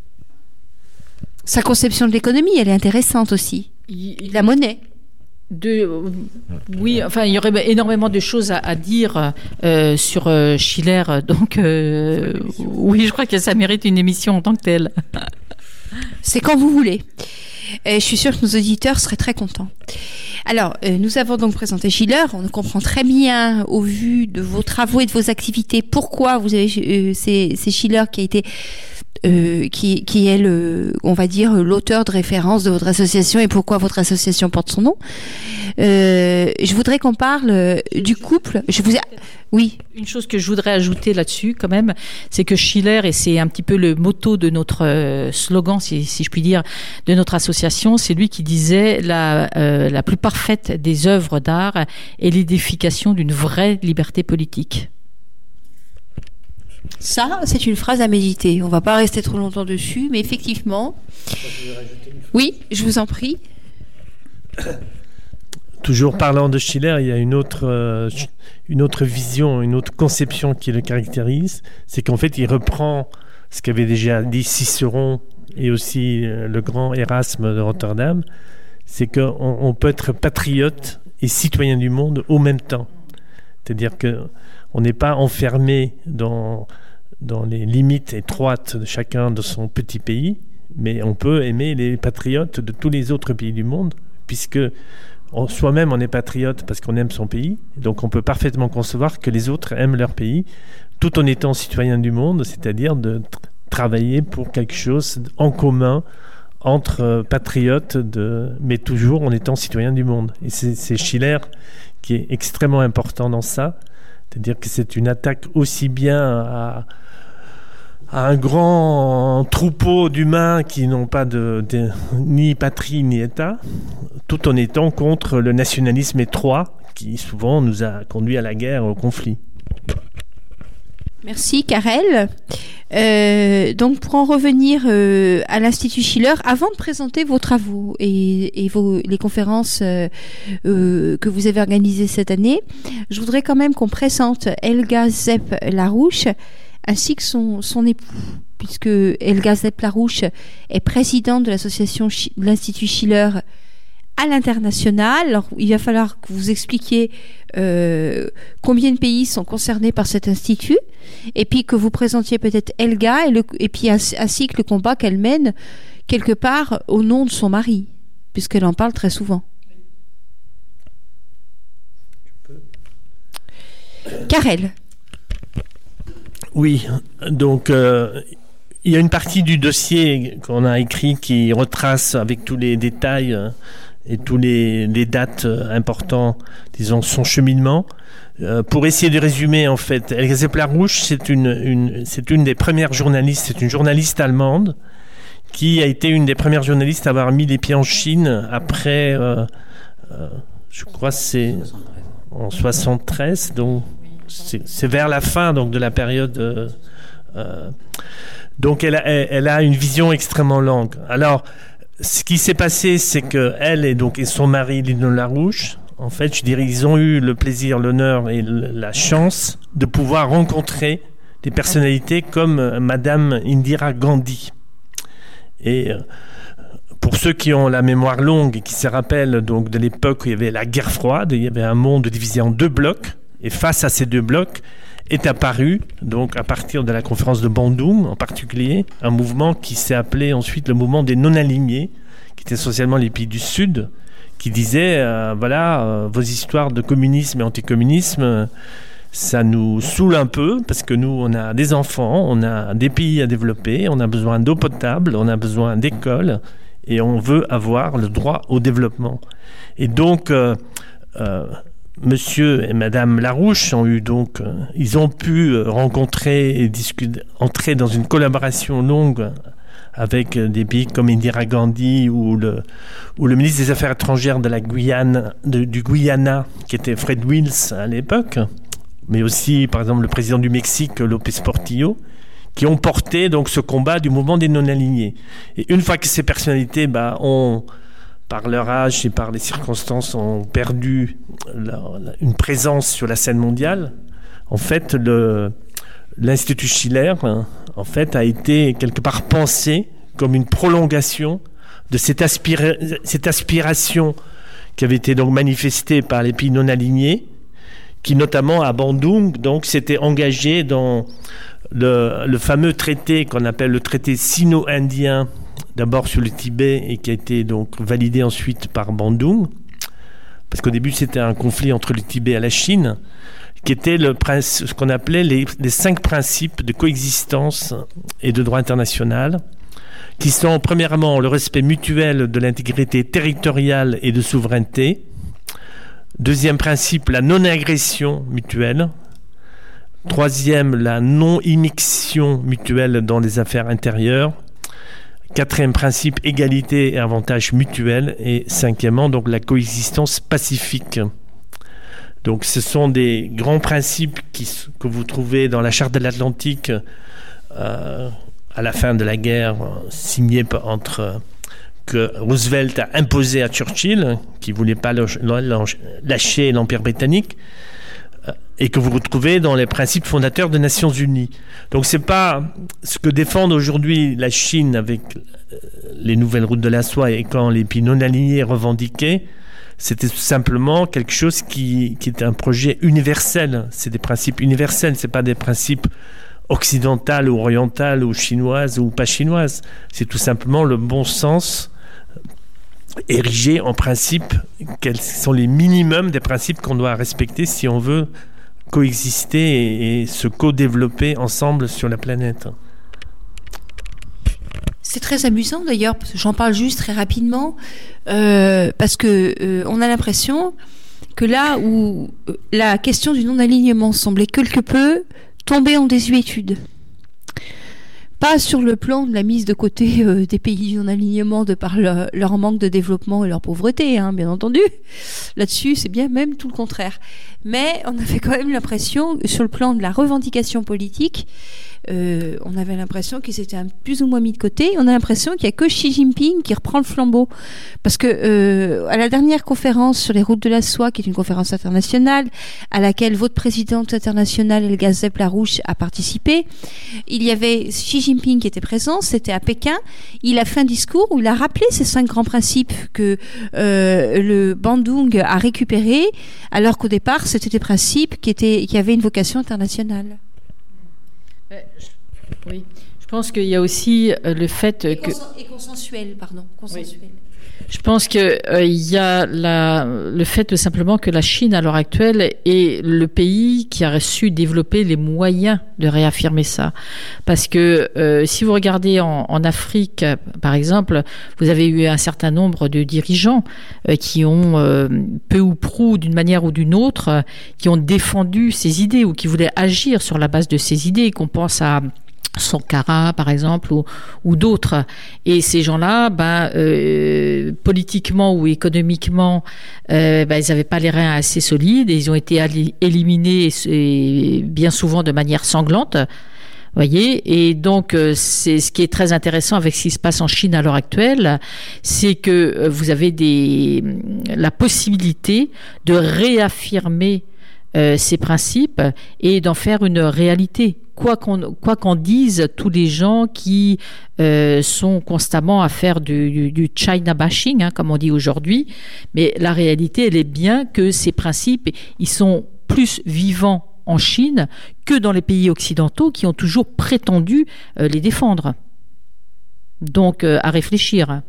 Speaker 2: sa conception de l'économie, elle est intéressante aussi. Il, la monnaie.
Speaker 5: De, oui, enfin, il y aurait énormément de choses à, à dire euh, sur euh, Schiller. Donc, euh, oui, je crois que ça mérite une émission en tant que telle.
Speaker 2: C'est quand vous voulez. Et je suis sûre que nos auditeurs seraient très contents. Alors, euh, nous avons donc présenté Schiller. On comprend très bien, au vu de vos travaux et de vos activités, pourquoi vous avez. Euh, c'est, c'est Schiller qui a été. Euh, qui, qui est le, on va dire, l'auteur de référence de votre association et pourquoi votre association porte son nom. Euh, je voudrais qu'on parle du couple. Je vous ai... Oui.
Speaker 5: Une chose que je voudrais ajouter là-dessus, quand même, c'est que Schiller, et c'est un petit peu le motto de notre slogan, si, si je puis dire, de notre association, c'est lui qui disait la, euh, la plus parfaite des œuvres d'art est l'édification d'une vraie liberté politique.
Speaker 2: Ça, c'est une phrase à méditer. On ne va pas rester trop longtemps dessus, mais effectivement... Oui, je vous en prie.
Speaker 1: Toujours parlant de Schiller, il y a une autre, euh, une autre vision, une autre conception qui le caractérise. C'est qu'en fait, il reprend ce qu'avait déjà dit Cicéron et aussi euh, le grand Erasme de Rotterdam. C'est qu'on on peut être patriote et citoyen du monde au même temps. C'est-à-dire qu'on n'est pas enfermé dans, dans les limites étroites de chacun de son petit pays, mais on peut aimer les patriotes de tous les autres pays du monde, puisque on, soi-même on est patriote parce qu'on aime son pays, donc on peut parfaitement concevoir que les autres aiment leur pays, tout en étant citoyen du monde, c'est-à-dire de t- travailler pour quelque chose en commun entre patriotes, de, mais toujours en étant citoyen du monde. Et c'est, c'est Schiller qui est extrêmement important dans ça, c'est-à-dire que c'est une attaque aussi bien à, à un grand troupeau d'humains qui n'ont pas de, de, ni patrie ni État, tout en étant contre le nationalisme étroit qui souvent nous a conduit à la guerre, au conflit.
Speaker 2: Merci Karel. Euh, donc pour en revenir euh, à l'Institut Schiller, avant de présenter vos travaux et, et vos, les conférences euh, euh, que vous avez organisées cette année, je voudrais quand même qu'on présente Helga Zepp Larouche ainsi que son, son époux, puisque Helga Zepp Larouche est présidente de l'association Ch- de l'Institut Schiller à l'international. Alors, il va falloir que vous expliquiez euh, combien de pays sont concernés par cet institut, et puis que vous présentiez peut-être Helga, et, le, et puis ainsi que le combat qu'elle mène quelque part au nom de son mari, puisqu'elle en parle très souvent. Karel.
Speaker 1: Oui, donc euh, il y a une partie du dossier qu'on a écrit qui retrace avec tous les détails euh, et tous les, les dates euh, importantes, disons, son cheminement. Euh, pour essayer de résumer, en fait, Helga Zepp Larouche, c'est une, une, c'est une des premières journalistes, c'est une journaliste allemande qui a été une des premières journalistes à avoir mis les pieds en Chine après, euh, euh, je crois, c'est en soixante-treize, donc c'est, c'est vers la fin donc de la période. Euh, euh, donc elle a, elle, elle a une vision extrêmement longue. Alors, ce qui s'est passé, c'est que elle et donc et son mari Lino Larouche, en fait, je dirais, ils ont eu le plaisir, l'honneur et le, la chance de pouvoir rencontrer des personnalités comme euh, Madame Indira Gandhi. Et euh, pour ceux qui ont la mémoire longue et qui se rappellent donc de l'époque où il y avait la guerre froide, il y avait un monde divisé en deux blocs, et face à ces deux blocs est apparu, donc à partir de la conférence de Bandung en particulier, un mouvement qui s'est appelé ensuite le mouvement des non-alignés, qui était essentiellement les pays du Sud, qui disait euh, voilà, euh, vos histoires de communisme et anticommunisme, euh, ça nous saoule un peu, parce que nous, on a des enfants, on a des pays à développer, on a besoin d'eau potable, on a besoin d'écoles, et on veut avoir le droit au développement. Et donc, euh, euh, Monsieur et Madame Larouche ont eu donc, euh, ils ont pu euh, rencontrer et discuter, entrer dans une collaboration longue avec euh, des pays comme Indira Gandhi ou le, ou le ministre des Affaires étrangères de la Guyane, de, du Guyana, qui était Fred Wills à l'époque, mais aussi par exemple le président du Mexique, López Portillo, qui ont porté donc ce combat du mouvement des non-alignés. Et une fois que ces personnalités bah, ont, par leur âge et par les circonstances, ont perdu leur, une présence sur la scène mondiale, en fait, le, l'Institut Schiller hein, en fait, a été quelque part pensé comme une prolongation de cette, aspira- cette aspiration qui avait été donc manifestée par les pays non-alignés, qui notamment à Bandung donc s'était engagé dans le, le fameux traité qu'on appelle le traité sino-indien, d'abord sur le Tibet et qui a été donc validé ensuite par Bandung, parce qu'au début c'était un conflit entre le Tibet et la Chine, qui était le, ce qu'on appelait les, les cinq principes de coexistence et de droit international, qui sont premièrement le respect mutuel de l'intégrité territoriale et de souveraineté. Deuxième principe, la non-agression mutuelle. Troisième, la non-immixtion mutuelle dans les affaires intérieures. Quatrième principe, égalité et avantages mutuels. Et cinquièmement, donc la coexistence pacifique. Donc ce sont des grands principes qui, que vous trouvez dans la Charte de l'Atlantique euh, à la fin de la guerre, signée entre... que Roosevelt a imposé à Churchill, qui ne voulait pas lâcher l'Empire britannique, et que vous retrouvez dans les principes fondateurs des Nations Unies. Donc ce n'est pas ce que défendent aujourd'hui la Chine avec les nouvelles routes de la soie et quand les pays non alignés revendiquaient, c'était tout simplement quelque chose qui, qui est un projet universel. C'est des principes universels, ce n'est pas des principes occidentales ou orientales ou chinoises ou pas chinoises. C'est tout simplement le bon sens érigé en principe, quels sont les minimums des principes qu'on doit respecter si on veut coexister et, et se co-développer ensemble sur la planète.
Speaker 2: C'est très amusant d'ailleurs, parce que j'en parle juste très rapidement, euh, parce que euh, on a l'impression que là où euh, la question du non-alignement semblait quelque peu tomber en désuétude, pas sur le plan de la mise de côté euh, des pays en alignement de par le, leur manque de développement et leur pauvreté, hein, bien entendu. Là-dessus, c'est bien même tout le contraire. Mais on avait quand même l'impression, sur le plan de la revendication politique, euh, on avait l'impression qu'ils étaient un, plus ou moins mis de côté. On a l'impression qu'il n'y a que Xi Jinping qui reprend le flambeau. Parce que euh, à la dernière conférence sur les routes de la soie, qui est une conférence internationale, à laquelle votre présidente internationale, Helga Zepp-Larouche, a participé, il y avait Xi Jinping qui était présent, c'était à Pékin. Il a fait un discours où il a rappelé ces cinq grands principes que euh, le Bandung a récupérés, alors qu'au départ, c'était des principes qui, étaient, qui avaient une vocation internationale.
Speaker 5: Oui, je pense qu'il y a aussi le fait
Speaker 2: et
Speaker 5: que...
Speaker 2: Et consensuel, pardon, consensuel. Oui.
Speaker 5: Je pense qu'il euh, y a la, le fait simplement que la Chine, à l'heure actuelle, est le pays qui a su développer les moyens de réaffirmer ça. Parce que euh, si vous regardez en, en Afrique, par exemple, vous avez eu un certain nombre de dirigeants euh, qui ont, euh, peu ou prou, d'une manière ou d'une autre, euh, qui ont défendu ces idées ou qui voulaient agir sur la base de ces idées, qu'on pense à Sankara, par exemple, ou, ou d'autres. Et ces gens-là, ben, euh, politiquement ou économiquement, euh, ben, ils n'avaient pas les reins assez solides et ils ont été ali- éliminés et bien souvent de manière sanglante. Voyez, et donc c'est ce qui est très intéressant avec ce qui se passe en Chine à l'heure actuelle, c'est que vous avez des la possibilité de réaffirmer euh, ces principes et d'en faire une réalité. Quoi qu'on, quoi qu'en disent tous les gens qui euh, sont constamment à faire du, du, du China bashing, hein, comme on dit aujourd'hui, mais la réalité, elle est bien que ces principes, ils sont plus vivants en Chine que dans les pays occidentaux qui ont toujours prétendu euh, les défendre. Donc, euh, à réfléchir.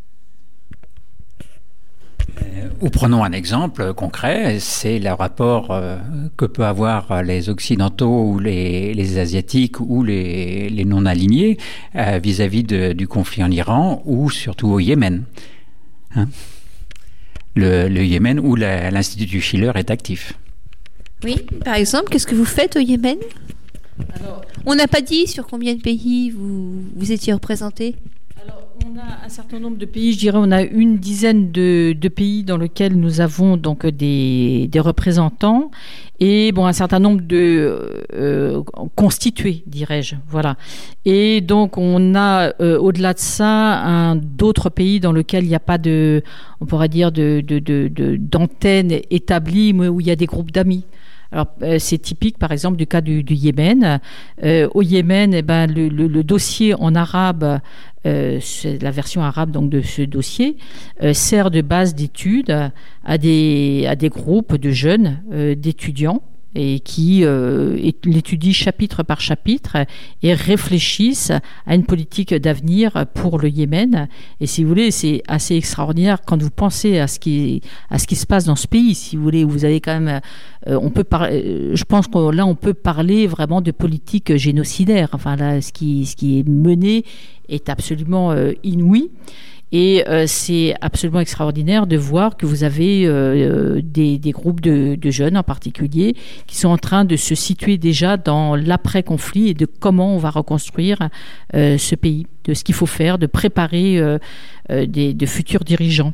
Speaker 3: Ou prenons un exemple concret, c'est le rapport euh, que peuvent avoir les Occidentaux ou les, les Asiatiques ou les, les non-alignés euh, vis-à-vis de, du conflit en Iran ou surtout au Yémen. Hein le, le Yémen où la, l'Institut Schiller est actif.
Speaker 2: Oui, par exemple, qu'est-ce que vous faites au Yémen ? Alors, on n'a pas dit sur combien de pays vous, vous étiez représentés ?
Speaker 5: Alors, on a un certain nombre de pays, je dirais, on a une dizaine de, de pays dans lesquels nous avons donc des, des représentants. et bon un certain nombre de euh, constitués, dirais-je. Voilà. Et donc on a euh, au-delà de ça un d'autres pays dans lesquels il n'y a pas de, on pourrait dire de, de, de, de d'antenne établie, mais où il y a des groupes d'amis. Alors euh, c'est typique par exemple du cas du, du Yémen. Euh, au Yémen, eh ben, le, le, le dossier en arabe, euh, c'est la version arabe donc de ce dossier, euh, sert de base d'étude à des, à des groupes de jeunes, euh, d'étudiants, et qui euh, l'étudient chapitre par chapitre et réfléchissent à une politique d'avenir pour le Yémen. Et si vous voulez, c'est assez extraordinaire quand vous pensez à ce qui, à ce qui se passe dans ce pays. Si vous voulez, vous avez quand même, euh, on peut par, je pense que là, on peut parler vraiment de politique génocidaire. Enfin là, ce qui, ce qui est mené est absolument euh, inouï. Et euh, c'est absolument extraordinaire de voir que vous avez euh, des, des groupes de, de jeunes en particulier qui sont en train de se situer déjà dans l'après-conflit et de comment on va reconstruire euh, ce pays, de ce qu'il faut faire, de préparer euh, euh, des, de futurs dirigeants.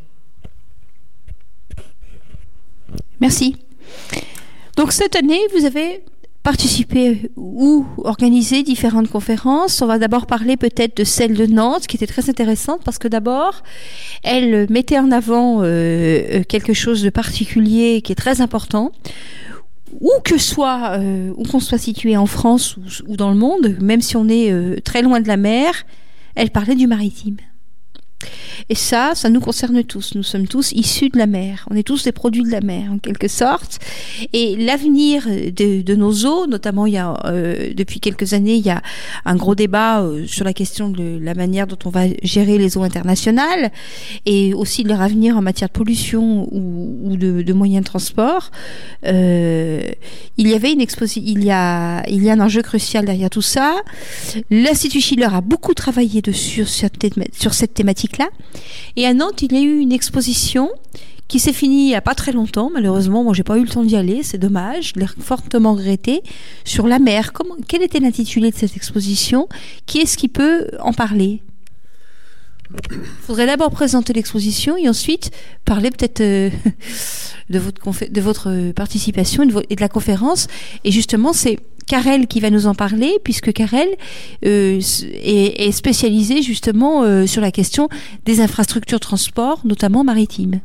Speaker 2: Merci. Donc cette année, vous avez participer ou organiser différentes conférences. On va d'abord parler peut-être de celle de Nantes, qui était très intéressante parce que d'abord, elle mettait en avant euh, quelque chose de particulier qui est très important. Où que soit, euh, où qu'on soit situé en France ou, ou dans le monde, même si on est euh, très loin de la mer, elle parlait du maritime. Et ça, ça nous concerne tous. Nous sommes tous issus de la mer. On est tous des produits de la mer, en quelque sorte. Et l'avenir de, de nos eaux, notamment, il y a, euh, depuis quelques années, il y a un gros débat euh, sur la question de la manière dont on va gérer les eaux internationales et aussi de leur avenir en matière de pollution ou, ou de, de moyens de transport. Euh, il y avait une exposition, il y a, il y a un enjeu crucial derrière tout ça. L'Institut Schiller a beaucoup travaillé dessus, sur, sur cette thématique-là. Et à Nantes, il y a eu une exposition qui s'est finie il n'y a pas très longtemps. Malheureusement, moi, j'ai pas eu le temps d'y aller. C'est dommage. Je l'ai fortement regretté. Sur la mer. Comment, quel était l'intitulé de cette exposition? Qui est-ce qui peut en parler? Il faudrait d'abord présenter l'exposition et ensuite parler peut-être euh, de, votre confé- de votre participation et de, vo- et de la conférence. Et justement, c'est Karel qui va nous en parler, puisque Karel euh, est, est spécialisé justement euh, sur la question des infrastructures de transport, notamment maritimes.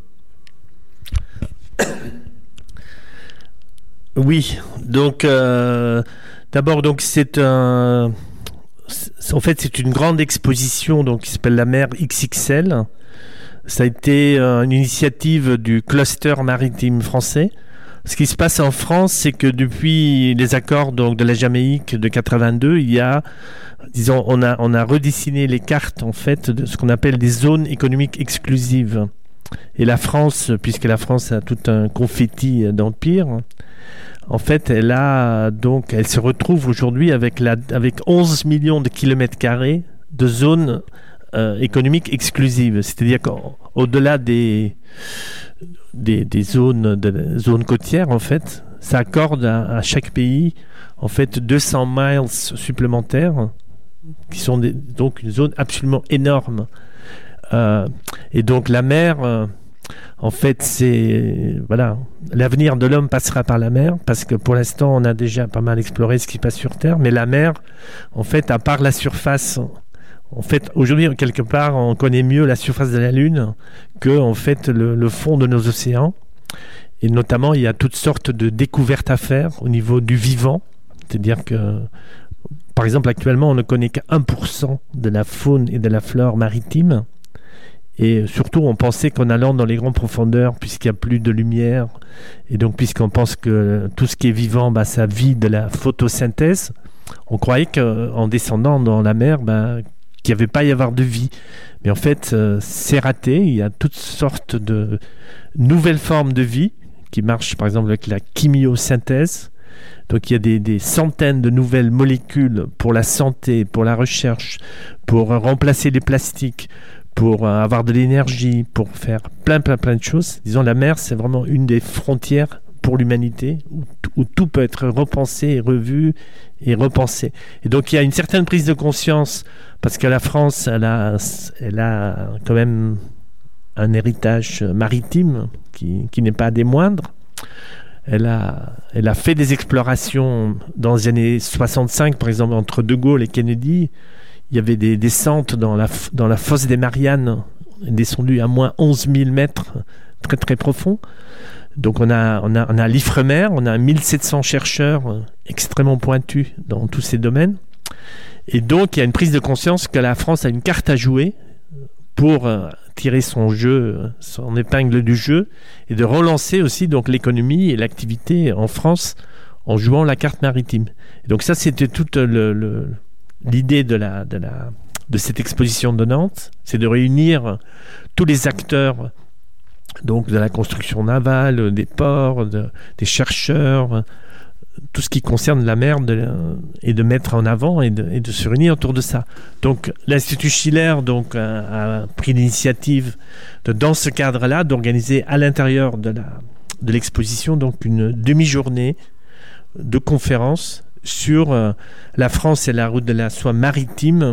Speaker 1: Oui, donc euh, d'abord donc c'est un, c'est, en fait c'est une grande exposition donc qui s'appelle la mer X X L. Ça a été euh, une initiative du cluster maritime français. Ce qui se passe en France, c'est que depuis les accords donc de la Jamaïque de quatre-vingt-deux, il y a, disons, on a, on a redessiné les cartes en fait de ce qu'on appelle des zones économiques exclusives. Et la France, puisque la France a tout un confetti d'empire, en fait, elle a donc, elle se retrouve aujourd'hui avec la, avec onze millions de kilomètres carrés de zones euh, économiques exclusives. C'est-à-dire qu'au-delà des Des, des zones de zones côtières en fait, ça accorde à, à chaque pays en fait deux cents miles supplémentaires qui sont des, donc une zone absolument énorme euh, et donc la mer euh, en fait c'est voilà, l'avenir de l'homme passera par la mer parce que pour l'instant on a déjà pas mal exploré ce qui passe sur Terre, mais la mer en fait à part la surface. En fait, aujourd'hui, quelque part, on connaît mieux la surface de la Lune que, en fait, le, le fond de nos océans. Et notamment, il y a toutes sortes de découvertes à faire au niveau du vivant. C'est-à-dire que, par exemple, actuellement, on ne connaît qu'un pour cent de la faune et de la flore maritime. Et surtout, on pensait qu'en allant dans les grandes profondeurs, puisqu'il n'y a plus de lumière, et donc puisqu'on pense que tout ce qui est vivant, bah, ça vit de la photosynthèse, on croyait qu'en descendant dans la mer, bah, qu'il n'y avait pas à y avoir de vie. Mais en fait, euh, c'est raté. Il y a toutes sortes de nouvelles formes de vie qui marchent, par exemple, avec la chimiosynthèse. Donc, il y a des, des centaines de nouvelles molécules pour la santé, pour la recherche, pour euh, remplacer les plastiques, pour euh, avoir de l'énergie, pour faire plein, plein, plein de choses. Disons, la mer, c'est vraiment une des frontières pour l'humanité, où, où tout peut être repensé et revu et repensé. Et donc il y a une certaine prise de conscience, parce que la France, elle a, elle a quand même un héritage maritime qui, qui n'est pas des moindres. Elle a, elle a fait des explorations dans les années soixante-cinq, par exemple, entre De Gaulle et Kennedy. Il y avait des descentes dans la, dans la fosse des Mariannes, descendues à moins onze mille mètres, très très profond. Donc on a, on a, on a l'Ifremer, on a mille sept cents chercheurs extrêmement pointus dans tous ces domaines. Et donc il y a une prise de conscience que la France a une carte à jouer pour euh, tirer son jeu, son épingle du jeu, et de relancer aussi donc l'économie et l'activité en France en jouant la carte maritime. Et donc ça, c'était toute le, le, l'idée de, la, de, la, de cette exposition de Nantes, c'est de réunir tous les acteurs donc de la construction navale, des ports, de, des chercheurs, tout ce qui concerne la mer, de, et de mettre en avant et de, et de se réunir autour de ça. Donc l'Institut Schiller donc, a, a pris l'initiative de, dans ce cadre-là, d'organiser à l'intérieur de, la, de l'exposition donc une demi-journée de conférences sur euh, la France et la route de la soie maritime,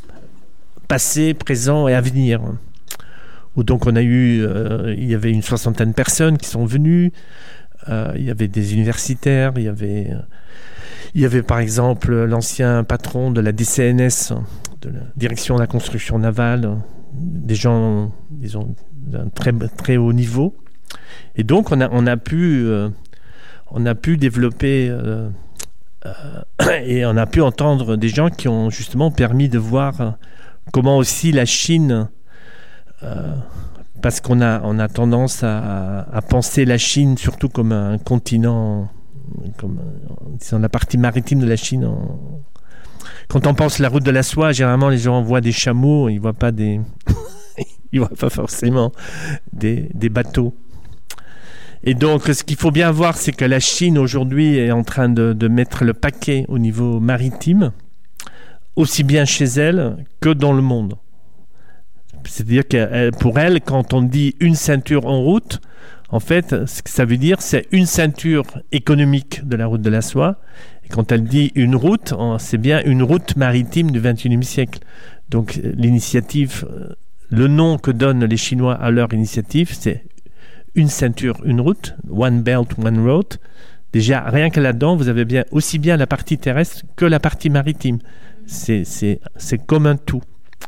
Speaker 1: passé, présent et à venir. Où donc on a eu, euh, il y avait une soixantaine de personnes qui sont venues. Euh, il y avait des universitaires, il y avait, euh, il y avait par exemple l'ancien patron de la D C N S, de la Direction de la construction navale, des gens, disons, d'un très, très haut niveau. Et donc on a, on a, pu, euh, on a pu développer euh, euh, et on a pu entendre des gens qui ont justement permis de voir comment aussi la Chine... Euh, parce qu'on a, on a tendance à, à penser la Chine surtout comme un continent, comme disons, la partie maritime de la Chine. En... Quand on pense la route de la soie, généralement les gens voient des chameaux, ils voient pas des, ils voient pas forcément des, des bateaux. Et donc, ce qu'il faut bien voir, c'est que la Chine aujourd'hui est en train de, de mettre le paquet au niveau maritime, aussi bien chez elle que dans le monde. C'est-à-dire que pour elle, quand on dit une ceinture en route, en fait, ce que ça veut dire, c'est une ceinture économique de la route de la soie. Et quand elle dit une route, c'est bien une route maritime du vingt et unième siècle. Donc l'initiative, le nom que donnent les Chinois à leur initiative, c'est une ceinture, une route, one belt, one road. Déjà, rien que là-dedans, vous avez bien aussi bien la partie terrestre que la partie maritime. C'est, c'est, c'est comme un tout.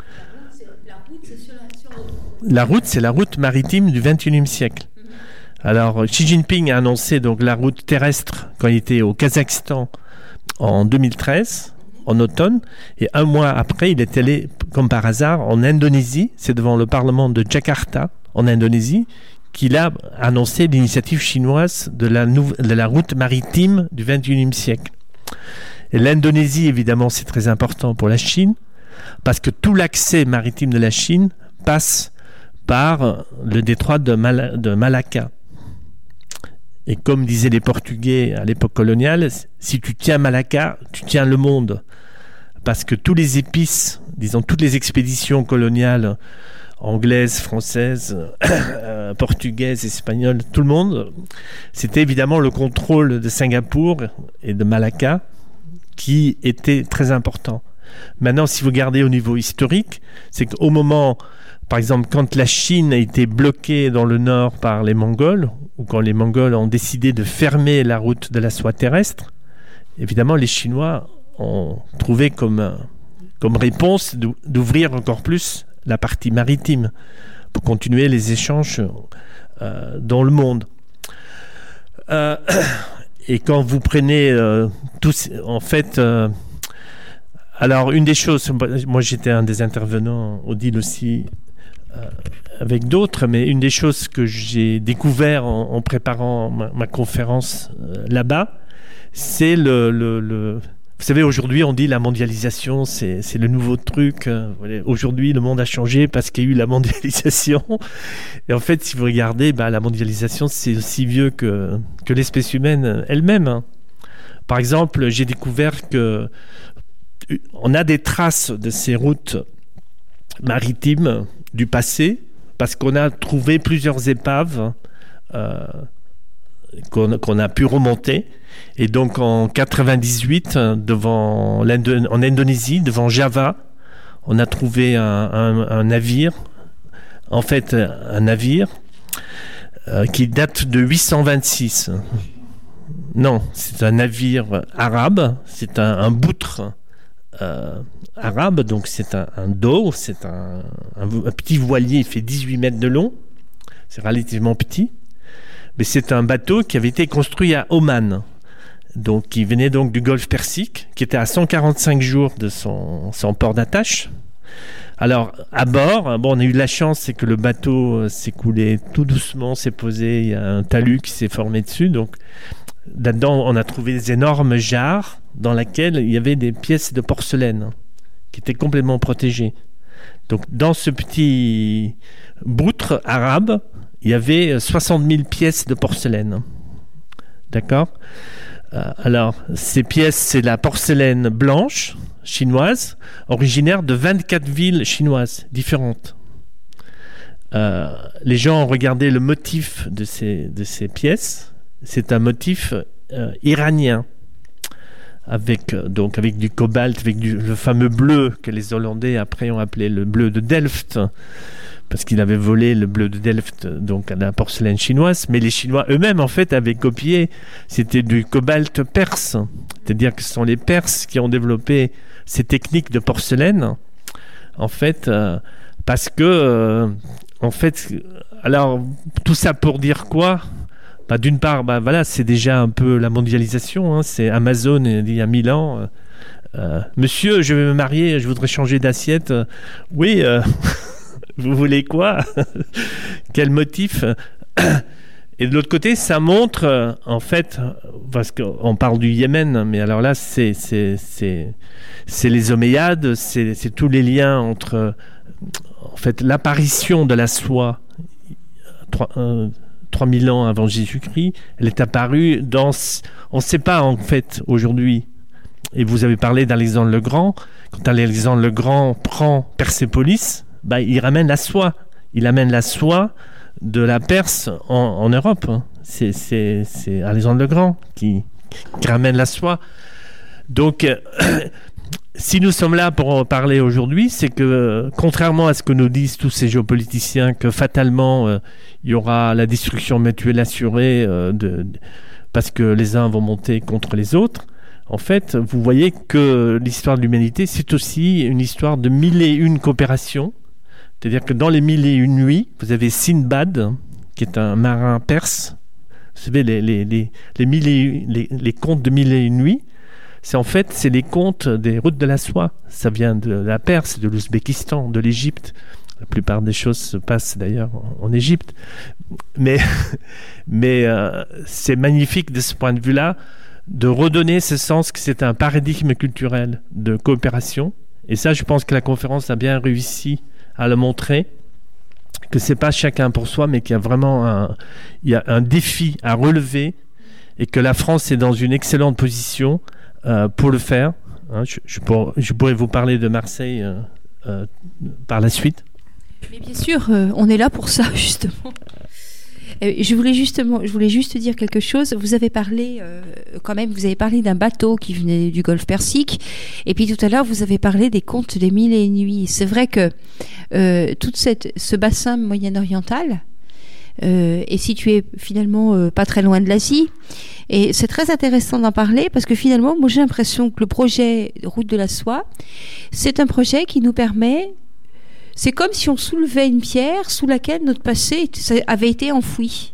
Speaker 1: La route, c'est la route maritime du vingt et unième siècle. Alors, Xi Jinping a annoncé donc la route terrestre quand il était au Kazakhstan en deux mille treize, en automne, et un mois après, il est allé, comme par hasard, en Indonésie. C'est devant le Parlement de Jakarta, en Indonésie, qu'il a annoncé l'initiative chinoise de la, nou- de la route maritime du vingt et unième siècle. Et l'Indonésie, évidemment, c'est très important pour la Chine, parce que tout l'accès maritime de la Chine passe par le détroit de, Mal- de Malacca. Et comme disaient les Portugais à l'époque coloniale, si tu tiens Malacca, tu tiens le monde. Parce que tous les épices, disons toutes les expéditions coloniales, anglaises, françaises, euh, portugaises, espagnoles, tout le monde, c'était évidemment le contrôle de Singapour et de Malacca qui était très important. Maintenant, si vous regardez au niveau historique, c'est qu'au moment... Par exemple, quand la Chine a été bloquée dans le nord par les Mongols, ou quand les Mongols ont décidé de fermer la route de la soie terrestre, évidemment, les Chinois ont trouvé comme, comme réponse d'ouvrir encore plus la partie maritime pour continuer les échanges euh, dans le monde. Euh, et quand vous prenez euh, tous, en fait... Euh, alors, une des choses... Moi, j'étais un des intervenants, Odile aussi... Euh, avec d'autres, mais une des choses que j'ai découvert en, en préparant ma, ma conférence euh, là-bas, c'est le, le, le... Vous savez, aujourd'hui, on dit la mondialisation, c'est, c'est le nouveau truc. Euh, aujourd'hui, le monde a changé parce qu'il y a eu la mondialisation. Et en fait, si vous regardez, bah, la mondialisation, c'est aussi vieux que, que l'espèce humaine elle-même. Hein. Par exemple, j'ai découvert que on a des traces de ces routes maritimes du passé, parce qu'on a trouvé plusieurs épaves euh, qu'on, qu'on a pu remonter. Et donc en quatre-vingt-dix-huit, devant l'Indo- en Indonésie, devant Java, on a trouvé un, un, un navire, en fait un navire euh, qui date de huit cent vingt-six. Non, c'est un navire arabe, c'est un, un boutre euh, arabe, donc c'est un, un dos, c'est un, un, un petit voilier, il fait dix-huit mètres de long, c'est relativement petit, mais c'est un bateau qui avait été construit à Oman, donc qui venait donc du golfe Persique, qui était à cent quarante-cinq jours de son, son port d'attache. Alors, à bord, bon, on a eu de la chance, c'est que le bateau s'est coulé tout doucement, s'est posé, il y a un talus qui s'est formé dessus, donc là-dedans, on a trouvé des énormes jarres dans lesquelles il y avait des pièces de porcelaine qui étaient complètement protégées. Donc, dans ce petit boutre arabe, il y avait soixante mille pièces de porcelaine. D'accord ? euh, Alors, ces pièces, c'est la porcelaine blanche, chinoise, originaire de vingt-quatre villes chinoises différentes. Euh, les gens ont regardé le motif de ces, de ces pièces. C'est un motif euh, iranien, avec, euh, donc avec du cobalt, avec du, le fameux bleu que les Hollandais après ont appelé le bleu de Delft, parce qu'ils avaient volé le bleu de Delft donc à la porcelaine chinoise, mais les Chinois eux-mêmes en fait avaient copié, c'était du cobalt perse, c'est-à-dire que ce sont les Perses qui ont développé ces techniques de porcelaine, en fait, euh, parce que, euh, en fait, alors tout ça pour dire quoi ? Bah, d'une part, bah, voilà, c'est déjà un peu la mondialisation. Hein, c'est Amazon il y a mille ans. Euh, Monsieur, je vais me marier, je voudrais changer d'assiette. Euh, oui, euh, vous voulez quoi? Quel motif? Et de l'autre côté, ça montre, euh, en fait, parce qu'on parle du Yémen, mais alors là, c'est, c'est, c'est, c'est les Omeyyades, c'est, c'est tous les liens entre, en fait, l'apparition de la soie. Trois, euh, trois mille ans avant Jésus-Christ, elle est apparue dans... On ne sait pas, en fait, aujourd'hui. Et vous avez parlé d'Alexandre le Grand. Quand Alexandre le Grand prend Persépolis, bah, il ramène la soie. Il amène la soie de la Perse en, en Europe. C'est, c'est, c'est Alexandre le Grand qui, qui ramène la soie. Donc, euh, si nous sommes là pour en parler aujourd'hui, c'est que, contrairement à ce que nous disent tous ces géopoliticiens, que fatalement, euh, il y aura la destruction mutuelle assurée euh, de, de, parce que les uns vont monter contre les autres, en fait, vous voyez que l'histoire de l'humanité, c'est aussi une histoire de mille et une coopérations. C'est-à-dire que dans les mille et une nuits, vous avez Sindbad, qui est un marin perse. Vous savez, les, les, les, les, mille et, les, les contes de mille et une nuits, c'est en fait, c'est les contes des routes de la soie. Ça vient de la Perse, de l'Ouzbékistan, de l'Égypte. La plupart des choses se passent d'ailleurs en, en Égypte. Mais, mais euh, c'est magnifique de ce point de vue-là de redonner ce sens que c'est un paradigme culturel de coopération. Et ça, je pense que la conférence a bien réussi à le montrer, que c'est pas chacun pour soi, mais qu'il y a vraiment un, il y a un défi à relever et que la France est dans une excellente position euh, pour le faire. Hein, je, je, pour, je pourrais vous parler de Marseille euh, euh, par la suite.
Speaker 2: Mais bien sûr, euh, on est là pour ça, justement. Euh, je voulais justement, je voulais juste dire quelque chose. Vous avez parlé, euh, quand même, vous avez parlé d'un bateau qui venait du Golfe Persique, et puis tout à l'heure vous avez parlé des contes des mille et une nuits. C'est vrai que euh, tout cette, ce bassin moyen-oriental euh, est situé finalement euh, pas très loin de l'Asie, et c'est très intéressant d'en parler parce que finalement, moi j'ai l'impression que le projet Route de la Soie, c'est un projet qui nous permet. C'est comme si on soulevait une pierre sous laquelle notre passé avait été enfoui.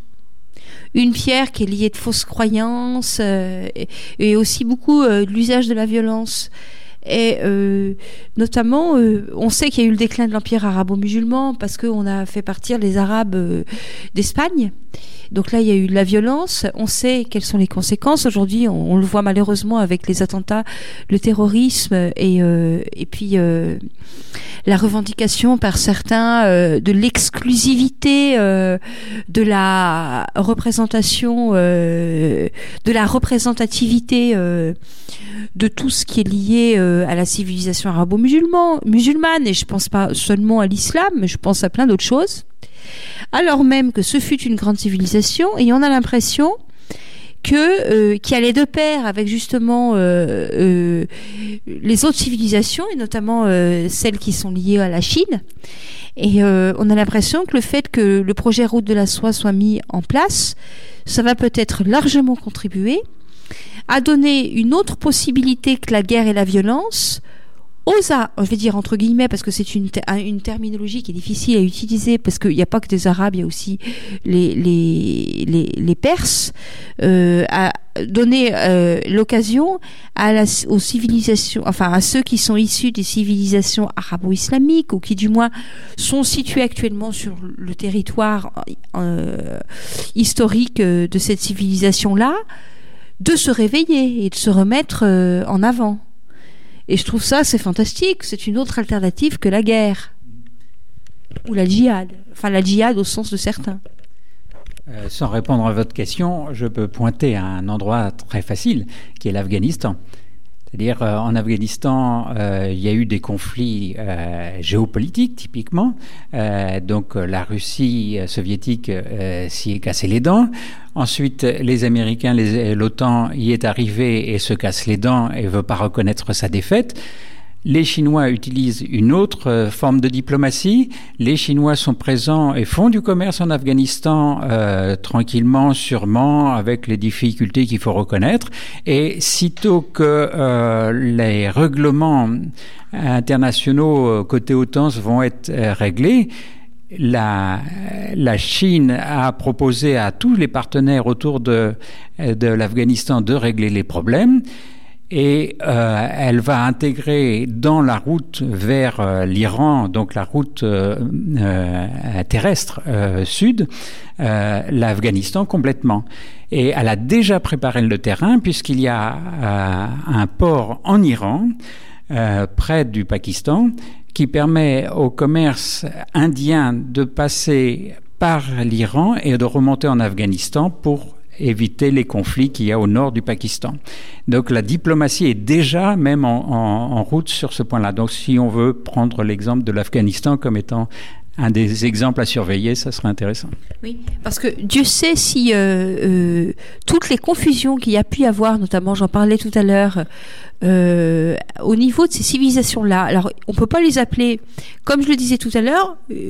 Speaker 2: Une pierre qui est liée de fausses croyances euh, et, et aussi beaucoup euh, de l'usage de la violence. Et euh, notamment, euh, on sait qu'il y a eu le déclin de l'empire arabo-musulman parce qu'on a fait partir les Arabes euh, d'Espagne. Donc là, il y a eu de la violence. On sait quelles sont les conséquences. Aujourd'hui, on, on le voit malheureusement avec les attentats, le terrorisme et, euh, et puis euh, la revendication par certains euh, de l'exclusivité euh, de la représentation, euh, de la représentativité euh, de tout ce qui est lié euh, à la civilisation arabo-musulmane. Musulmane, et je pense pas seulement à l'islam, mais je pense à plein d'autres choses. Alors même que ce fut une grande civilisation, et on a l'impression que euh, qui allait de pair avec justement euh, euh, les autres civilisations, et notamment euh, celles qui sont liées à la Chine. Et euh, on a l'impression que le fait que le projet Route de la Soie soit mis en place, ça va peut-être largement contribuer a donné une autre possibilité que la guerre et la violence aux Arabes, je vais dire entre guillemets parce que c'est une, une terminologie qui est difficile à utiliser parce qu'il n'y a pas que des Arabes, il y a aussi les, les, les, les Perses, euh, a donné euh, l'occasion à la, aux civilisations, enfin à ceux qui sont issus des civilisations arabo-islamiques ou qui du moins sont situés actuellement sur le territoire euh, historique de cette civilisation-là, de se réveiller et de se remettre euh, en avant. Et je trouve ça, c'est fantastique. C'est une autre alternative que la guerre. Ou la djihad. Enfin, la djihad au sens de certains.
Speaker 3: Euh, sans répondre à votre question, je peux pointer à un endroit très facile, qui est l'Afghanistan. C'est-à-dire, euh, en Afghanistan, euh, il y a eu des conflits euh, géopolitiques, typiquement. Euh, donc, euh, la Russie euh, soviétique euh, s'y est cassé les dents. Ensuite, les Américains, les, l'OTAN y est arrivé et se casse les dents et ne veut pas reconnaître sa défaite. Les Chinois utilisent une autre euh, forme de diplomatie. Les Chinois sont présents et font du commerce en Afghanistan euh, tranquillement, sûrement, avec les difficultés qu'il faut reconnaître. Et sitôt que euh, les règlements internationaux euh, côté OTAN vont être euh, réglés, La, la Chine a proposé à tous les partenaires autour de, de l'Afghanistan de régler les problèmes et euh, elle va intégrer dans la route vers euh, l'Iran, donc la route euh, euh, terrestre euh, sud, euh, l'Afghanistan complètement. Et elle a déjà préparé le terrain puisqu'il y a euh, un port en Iran, euh, près du Pakistan, qui permet au commerce indien de passer par l'Iran et de remonter en Afghanistan pour éviter les conflits qu'il y a au nord du Pakistan. Donc la diplomatie est déjà même en, en, en route sur ce point-là. Donc si on veut prendre l'exemple de l'Afghanistan comme étant un des exemples à surveiller, ça serait intéressant.
Speaker 2: Oui, parce que Dieu sait si euh, euh, toutes les confusions qu'il y a pu y avoir, notamment j'en parlais tout à l'heure, euh, au niveau de ces civilisations-là, alors on ne peut pas les appeler, comme je le disais tout à l'heure, euh,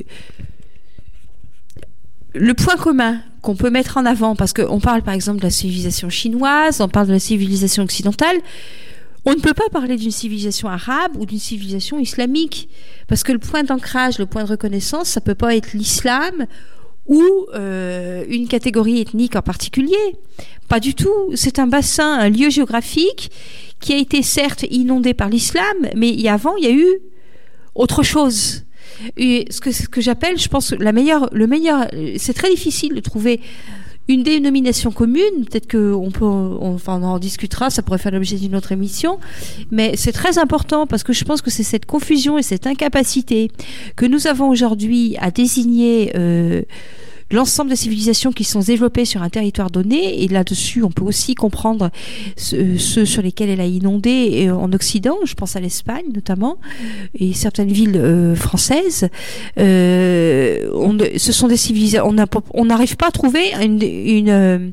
Speaker 2: le point commun qu'on peut mettre en avant, parce qu'on parle par exemple de la civilisation chinoise, on parle de la civilisation occidentale, on ne peut pas parler d'une civilisation arabe ou d'une civilisation islamique, parce que le point d'ancrage, le point de reconnaissance, ça peut pas être l'islam ou euh, une catégorie ethnique en particulier. Pas du tout. C'est un bassin, un lieu géographique qui a été certes inondé par l'islam, mais il y a avant, il y a eu autre chose. Et ce que, ce que j'appelle, je pense, la meilleure, le meilleur, c'est très difficile de trouver une dénomination commune. Peut-être qu'on peut, on, enfin, on en discutera, ça pourrait faire l'objet d'une autre émission, mais c'est très important parce que je pense que c'est cette confusion et cette incapacité que nous avons aujourd'hui à désigner euh, l'ensemble des civilisations qui sont développées sur un territoire donné, et là-dessus on peut aussi comprendre ceux, ceux sur lesquels elle a inondé en Occident, je pense à l'Espagne notamment, et certaines villes euh, françaises. Euh, on, ce sont des civilisations, on n'arrive pas à trouver une, une euh,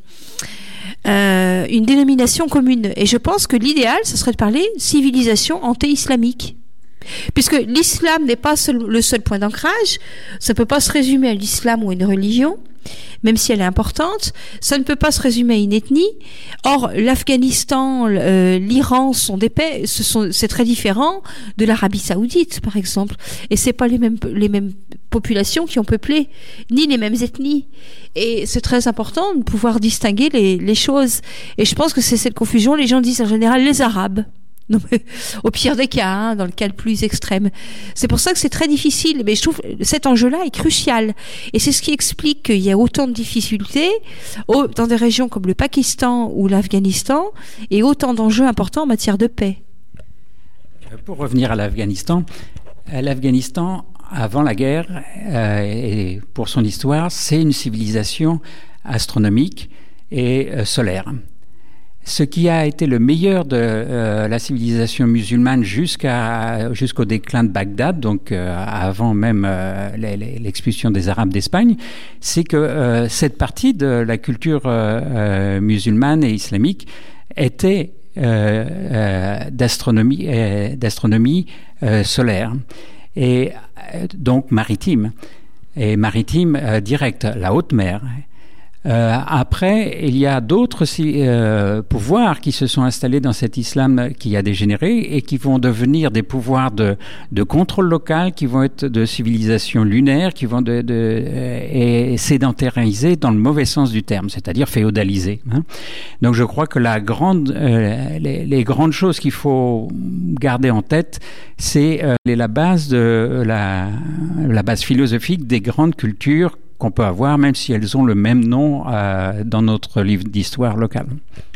Speaker 2: euh, une dénomination commune, et je pense que l'idéal, ce serait de parler civilisation anté-islamique. Puisque l'islam n'est pas seul, le seul point d'ancrage, ça ne peut pas se résumer à l'islam ou à une religion, même si elle est importante, ça ne peut pas se résumer à une ethnie. Or, l'Afghanistan, euh, l'Iran sont des pays, ce sont, c'est très différent de l'Arabie Saoudite, par exemple. Et c'est pas les mêmes, les mêmes populations qui ont peuplé, ni les mêmes ethnies. Et c'est très important de pouvoir distinguer les, les choses. Et je pense que c'est cette confusion, les gens disent en général les Arabes. Non, mais au pire des cas, hein, dans le cas le plus extrême. C'est pour ça que c'est très difficile, mais je trouve que cet enjeu-là est crucial. Et c'est ce qui explique qu'il y a autant de difficultés au, dans des régions comme le Pakistan ou l'Afghanistan, et autant d'enjeux importants en matière de paix.
Speaker 3: Pour revenir à l'Afghanistan, l'Afghanistan, avant la guerre, euh, et pour son histoire, c'est une civilisation astronomique et euh, solaire. Ce qui a été le meilleur de euh, la civilisation musulmane jusqu'à, jusqu'au déclin de Bagdad, donc euh, avant même euh, l'expulsion des Arabes d'Espagne, c'est que euh, cette partie de la culture euh, euh, musulmane et islamique était euh, euh, d'astronomie, euh, d'astronomie euh, solaire et euh, donc maritime, et maritime euh, directe, la haute mer. Euh, après, il y a d'autres euh, pouvoirs qui se sont installés dans cet islam qui a dégénéré et qui vont devenir des pouvoirs de, de contrôle local, qui vont être de civilisation lunaire, qui vont de, de, euh, et sédentariser dans le mauvais sens du terme, c'est-à-dire féodaliser. Hein. Donc je crois que la grande, euh, les, les grandes choses qu'il faut garder en tête, c'est euh, la base de la, la base philosophique des grandes cultures qu'on peut avoir, même si elles ont le même nom euh, dans notre livre d'histoire locale.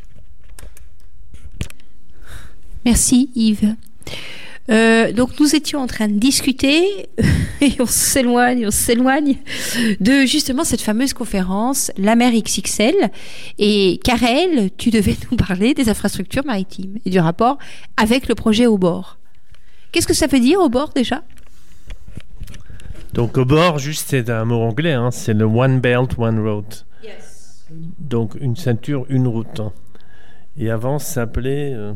Speaker 2: Merci Yves. Euh, donc nous étions en train de discuter et on s'éloigne, on s'éloigne de justement cette fameuse conférence La mer X X L. Et Karel, tu devais nous parler des infrastructures maritimes et du rapport avec le projet Au Bord. Qu'est-ce que ça veut dire Au Bord déjà ?
Speaker 1: Donc au bord, juste c'est un mot anglais, hein, c'est le One Belt, One Road.
Speaker 2: Yes.
Speaker 1: Donc une ceinture, une route. Et avant, ça s'appelait... Euh,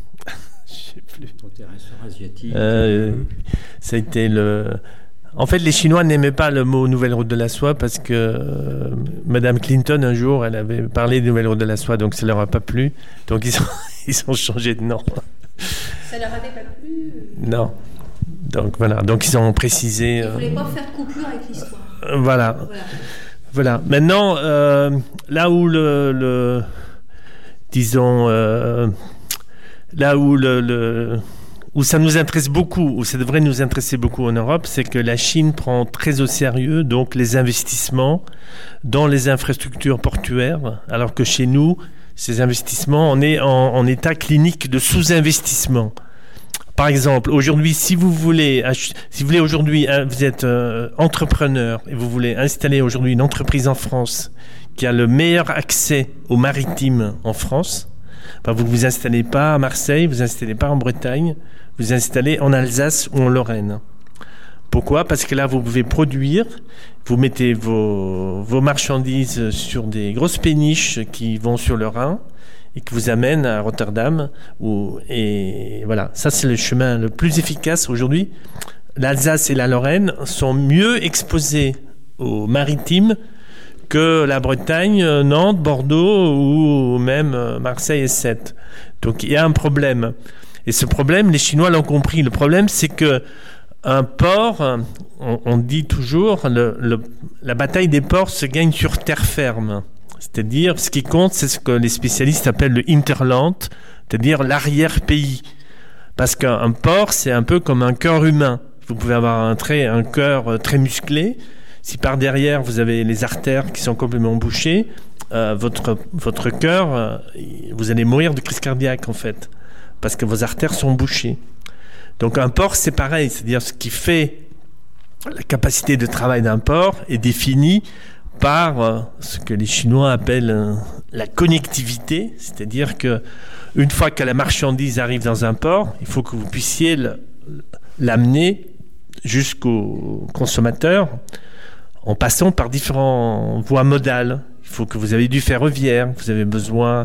Speaker 1: je sais plus.
Speaker 3: asiatique.
Speaker 1: Euh, ça a été le... En fait, les Chinois n'aimaient pas le mot Nouvelle Route de la Soie parce que euh, Madame Clinton, un jour, elle avait parlé de Nouvelle Route de la Soie, donc ça leur a pas plu. Donc ils ont, ils ont changé de nom.
Speaker 2: Ça leur avait pas plu ?
Speaker 1: Non. Donc voilà, donc ils ont précisé.
Speaker 2: Ils ne voulaient pas faire de coupure avec l'histoire.
Speaker 1: Euh, voilà. voilà. Voilà. Maintenant, euh, là où le, le disons, euh, là où le, le où ça nous intéresse beaucoup, où ça devrait nous intéresser beaucoup en Europe, c'est que la Chine prend très au sérieux donc les investissements dans les infrastructures portuaires, alors que chez nous, ces investissements, on est en, en état clinique de sous-investissement. Par exemple, aujourd'hui, si vous voulez, si vous voulez aujourd'hui, vous êtes euh, entrepreneur et vous voulez installer aujourd'hui une entreprise en France qui a le meilleur accès au maritime en France, ben vous ne vous installez pas à Marseille, vous ne vous installez pas en Bretagne, vous vous installez en Alsace ou en Lorraine. Pourquoi ? Parce que là, vous pouvez produire, vous mettez vos, vos marchandises sur des grosses péniches qui vont sur le Rhin et qui vous amènent à Rotterdam. Où, et voilà, ça c'est le chemin le plus efficace aujourd'hui. L'Alsace et la Lorraine sont mieux exposés au maritime que la Bretagne, Nantes, Bordeaux ou même Marseille et Sète. Donc il y a un problème. Et ce problème, les Chinois l'ont compris. Le problème, c'est que un port, on, on dit toujours, le, le, la bataille des ports se gagne sur terre ferme. C'est-à-dire, ce qui compte, c'est ce que les spécialistes appellent le hinterland, c'est-à-dire l'arrière-pays. Parce qu'un port, c'est un peu comme un cœur humain. Vous pouvez avoir un, très, un cœur très musclé. Si par derrière, vous avez les artères qui sont complètement bouchées, euh, votre, votre cœur, euh, vous allez mourir de crise cardiaque, en fait, parce que vos artères sont bouchées. Donc un port, c'est pareil. C'est-à-dire, ce qui fait la capacité de travail d'un port est défini par euh, ce que les Chinois appellent euh, la connectivité, c'est-à-dire que une fois que la marchandise arrive dans un port, il faut que vous puissiez le, l'amener jusqu'au consommateur en passant par différentes voies modales. Il faut que vous avez du ferroviaire, vous avez besoin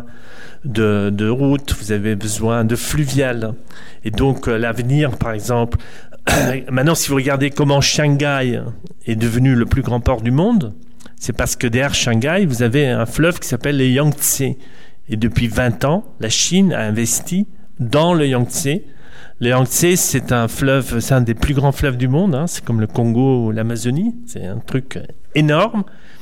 Speaker 1: de, de routes, vous avez besoin de fluvial. Et donc euh, l'avenir, par exemple, maintenant si vous regardez comment Shanghai est devenu le plus grand port du monde, c'est parce que derrière Shanghai, vous avez un fleuve qui s'appelle le Yangtze. Et depuis vingt ans, la Chine a investi dans le Yangtze. Le Yangtze, c'est un fleuve, c'est un des plus grands fleuves du monde. Hein. C'est comme le Congo ou l'Amazonie. C'est un truc énorme.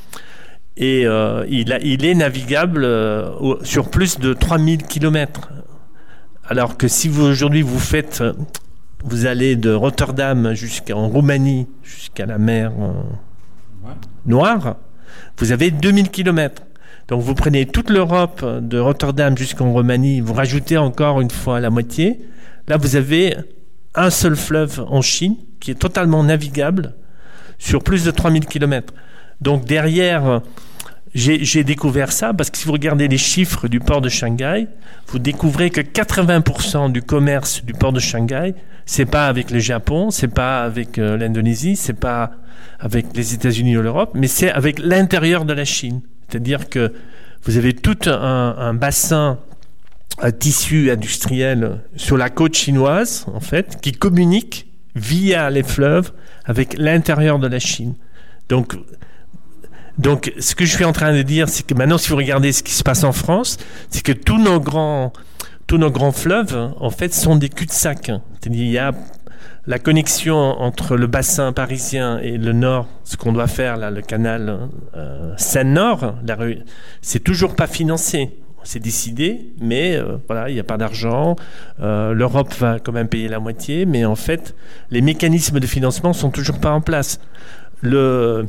Speaker 1: Et euh, il, a, il est navigable euh, au, sur plus de trois mille kilomètres. Alors que si vous, aujourd'hui, vous faites... Vous allez de Rotterdam jusqu'en Roumanie, jusqu'à la mer euh, Noire, vous avez deux mille kilomètres. Donc vous prenez toute l'Europe de Rotterdam jusqu'en Roumanie, vous rajoutez encore une fois la moitié. Là, vous avez un seul fleuve en Chine qui est totalement navigable sur plus de trois mille kilomètres. Donc derrière, j'ai, j'ai découvert ça parce que si vous regardez les chiffres du port de Shanghai, vous découvrez que quatre-vingts pour cent du commerce du port de Shanghai, c'est pas avec le Japon, c'est pas avec euh, l'Indonésie, c'est pas avec les États-Unis ou l'Europe, mais c'est avec l'intérieur de la Chine. C'est-à-dire que vous avez tout un, un bassin, un tissu industriel sur la côte chinoise, en fait, qui communique via les fleuves avec l'intérieur de la Chine. Donc, Donc, ce que je suis en train de dire, c'est que maintenant, si vous regardez ce qui se passe en France, c'est que tous nos grands, tous nos grands fleuves, en fait, sont des cul-de-sac. C'est-à-dire, il y a la connexion entre le bassin parisien et le nord, ce qu'on doit faire, là, le canal euh, Seine-Nord, la rue, c'est toujours pas financé. C'est décidé, mais euh, voilà, il n'y a pas d'argent. Euh, L'Europe va quand même payer la moitié, mais en fait, les mécanismes de financement sont toujours pas en place. Le...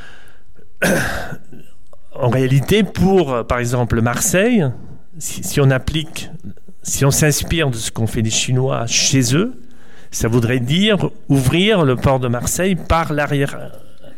Speaker 1: en réalité, pour, par exemple, Marseille, si, si on applique, si on s'inspire de ce qu'ont fait les Chinois chez eux, ça voudrait dire ouvrir le port de Marseille par l'arrière,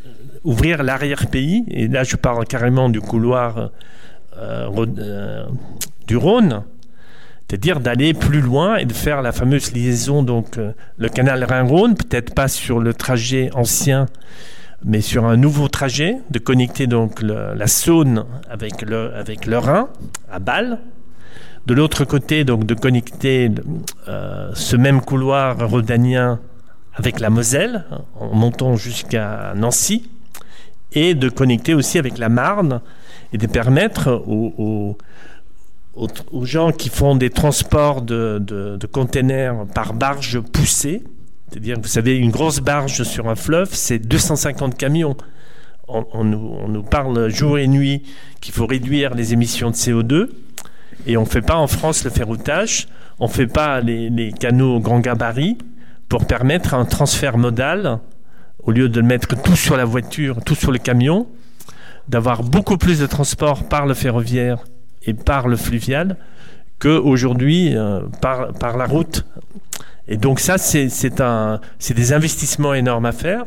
Speaker 1: ouvrir l'arrière-pays. Et là, je parle carrément du couloir euh, euh, du Rhône, c'est-à-dire d'aller plus loin et de faire la fameuse liaison, donc euh, le canal Rhin-Rhône, peut-être pas sur le trajet ancien, mais sur un nouveau trajet, de connecter donc le, la Saône avec le, avec le Rhin à Bâle. De l'autre côté, donc, de connecter euh, ce même couloir rhodanien avec la Moselle, en montant jusqu'à Nancy, et de connecter aussi avec la Marne, et de permettre aux, aux, aux, aux gens qui font des transports de, de, de containers par barge poussée, c'est-à-dire, vous savez, une grosse barge sur un fleuve, c'est deux cent cinquante camions. On, on, nous, on nous parle jour et nuit qu'il faut réduire les émissions de C O deux. Et on ne fait pas en France le ferroutage, on ne fait pas les, les canaux grand gabarit pour permettre un transfert modal, au lieu de mettre tout sur la voiture, tout sur le camion, d'avoir beaucoup plus de transport par le ferroviaire et par le fluvial qu'aujourd'hui euh, par, par la route. Et donc ça, c'est, c'est, un, c'est des investissements énormes à faire,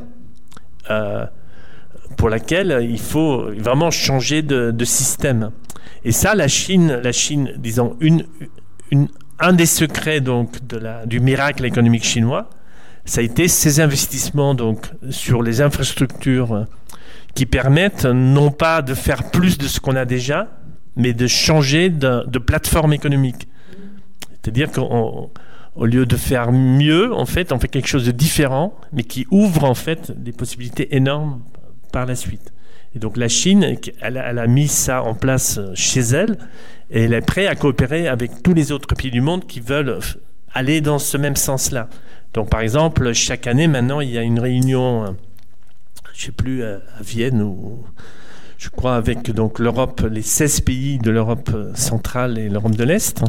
Speaker 1: euh, pour laquelle il faut vraiment changer de, de système. Et ça, la Chine, la Chine, disons, une, une, un des secrets donc de la, du miracle économique chinois, ça a été ces investissements donc sur les infrastructures qui permettent non pas de faire plus de ce qu'on a déjà, mais de changer de, de plateforme économique. C'est-à-dire qu'au lieu de faire mieux, en fait, on fait quelque chose de différent, mais qui ouvre en fait des possibilités énormes par la suite. Et donc la Chine, elle a, elle a mis ça en place chez elle, et elle est prête à coopérer avec tous les autres pays du monde qui veulent aller dans ce même sens-là. Donc par exemple, chaque année maintenant, il y a une réunion, je ne sais plus, à Vienne, ou je crois avec donc l'Europe, les seize pays de l'Europe centrale et l'Europe de l'Est,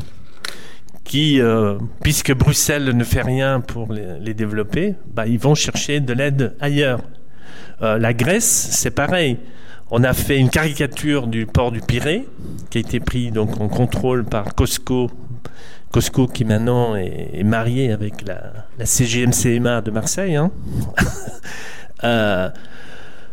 Speaker 1: qui, euh, puisque Bruxelles ne fait rien pour les, les développer, bah, ils vont chercher de l'aide ailleurs. Euh, la Grèce, c'est pareil. On a fait une caricature du port du Pirée, qui a été pris donc en contrôle par Cosco, Cosco qui maintenant est, est marié avec la, la C G M C M A de Marseille. Hein. euh, pourquoi ?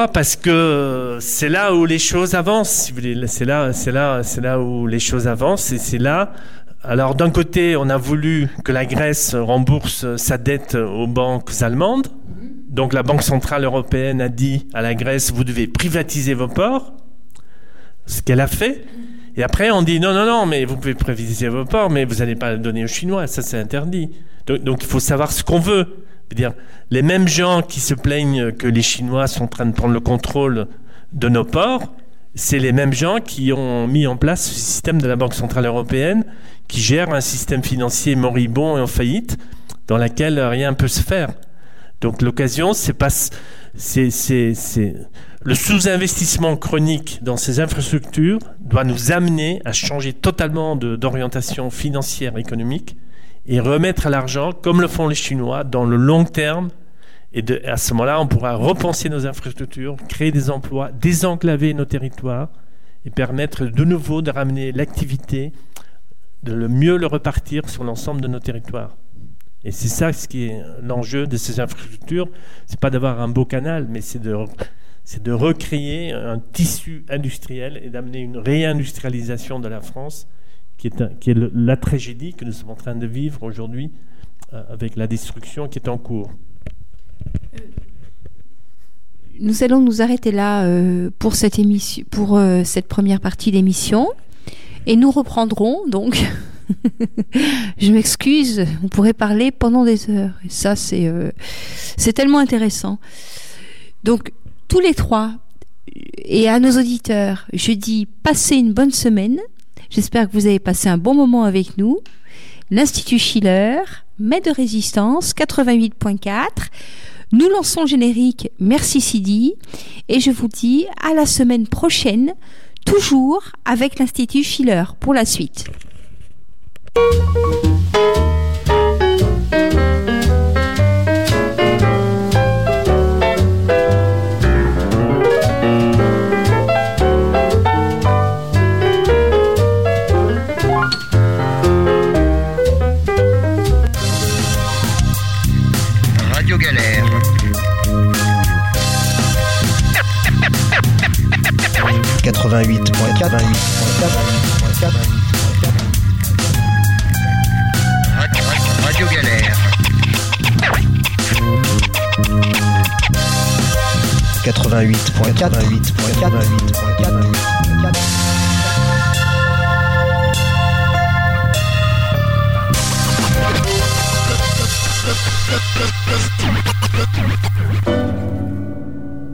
Speaker 1: Parce que c'est là où les choses avancent. Si vous voulez. C'est là, c'est là, c'est là où les choses avancent, et c'est là. Alors d'un côté, on a voulu que la Grèce rembourse sa dette aux banques allemandes. Donc la Banque Centrale Européenne a dit à la Grèce, vous devez privatiser vos ports, ce qu'elle a fait. Et après, on dit, non, non, non, mais vous pouvez privatiser vos ports, mais vous n'allez pas le donner aux Chinois, ça c'est interdit. Donc, donc il faut savoir ce qu'on veut. C'est-à-dire, les mêmes gens qui se plaignent que les Chinois sont en train de prendre le contrôle de nos ports, c'est les mêmes gens qui ont mis en place ce système de la Banque Centrale Européenne, qui gère un système financier moribond et en faillite, dans lequel rien ne peut se faire. Donc l'occasion, c'est pas, c'est, c'est, c'est le sous-investissement chronique dans ces infrastructures doit nous amener à changer totalement de, d'orientation financière économique et remettre l'argent, comme le font les Chinois, dans le long terme. Et de, à ce moment-là, on pourra repenser nos infrastructures, créer des emplois, désenclaver nos territoires et permettre de nouveau de ramener l'activité, de le mieux le repartir sur l'ensemble de nos territoires. Et c'est ça ce qui est l'enjeu de ces infrastructures. C'est pas d'avoir un beau canal, mais c'est de, c'est de recréer un tissu industriel et d'amener une réindustrialisation de la France, qui est, un, qui est le, la tragédie que nous sommes en train de vivre aujourd'hui euh, avec la destruction qui est en cours.
Speaker 2: Nous allons nous arrêter là euh, pour cette émission, pour euh, cette première partie d'émission, et nous reprendrons donc. Je m'excuse, on pourrait parler pendant des heures. Et ça, c'est, euh, c'est tellement intéressant. Donc, tous les trois, et à nos auditeurs, je dis passez une bonne semaine. J'espère que vous avez passé un bon moment avec nous. L'Institut Schiller, Mets de Résistance, quatre-vingt-huit point quatre. Nous lançons le générique. Merci Sidi. Et je vous dis à la semaine prochaine, toujours avec l'Institut Schiller pour la suite.
Speaker 4: Radio Galère. quatre-vingt-huit point quatre. Radio Galère. quatre-vingt-huit point quatre. quatre-vingt-huit point quatre.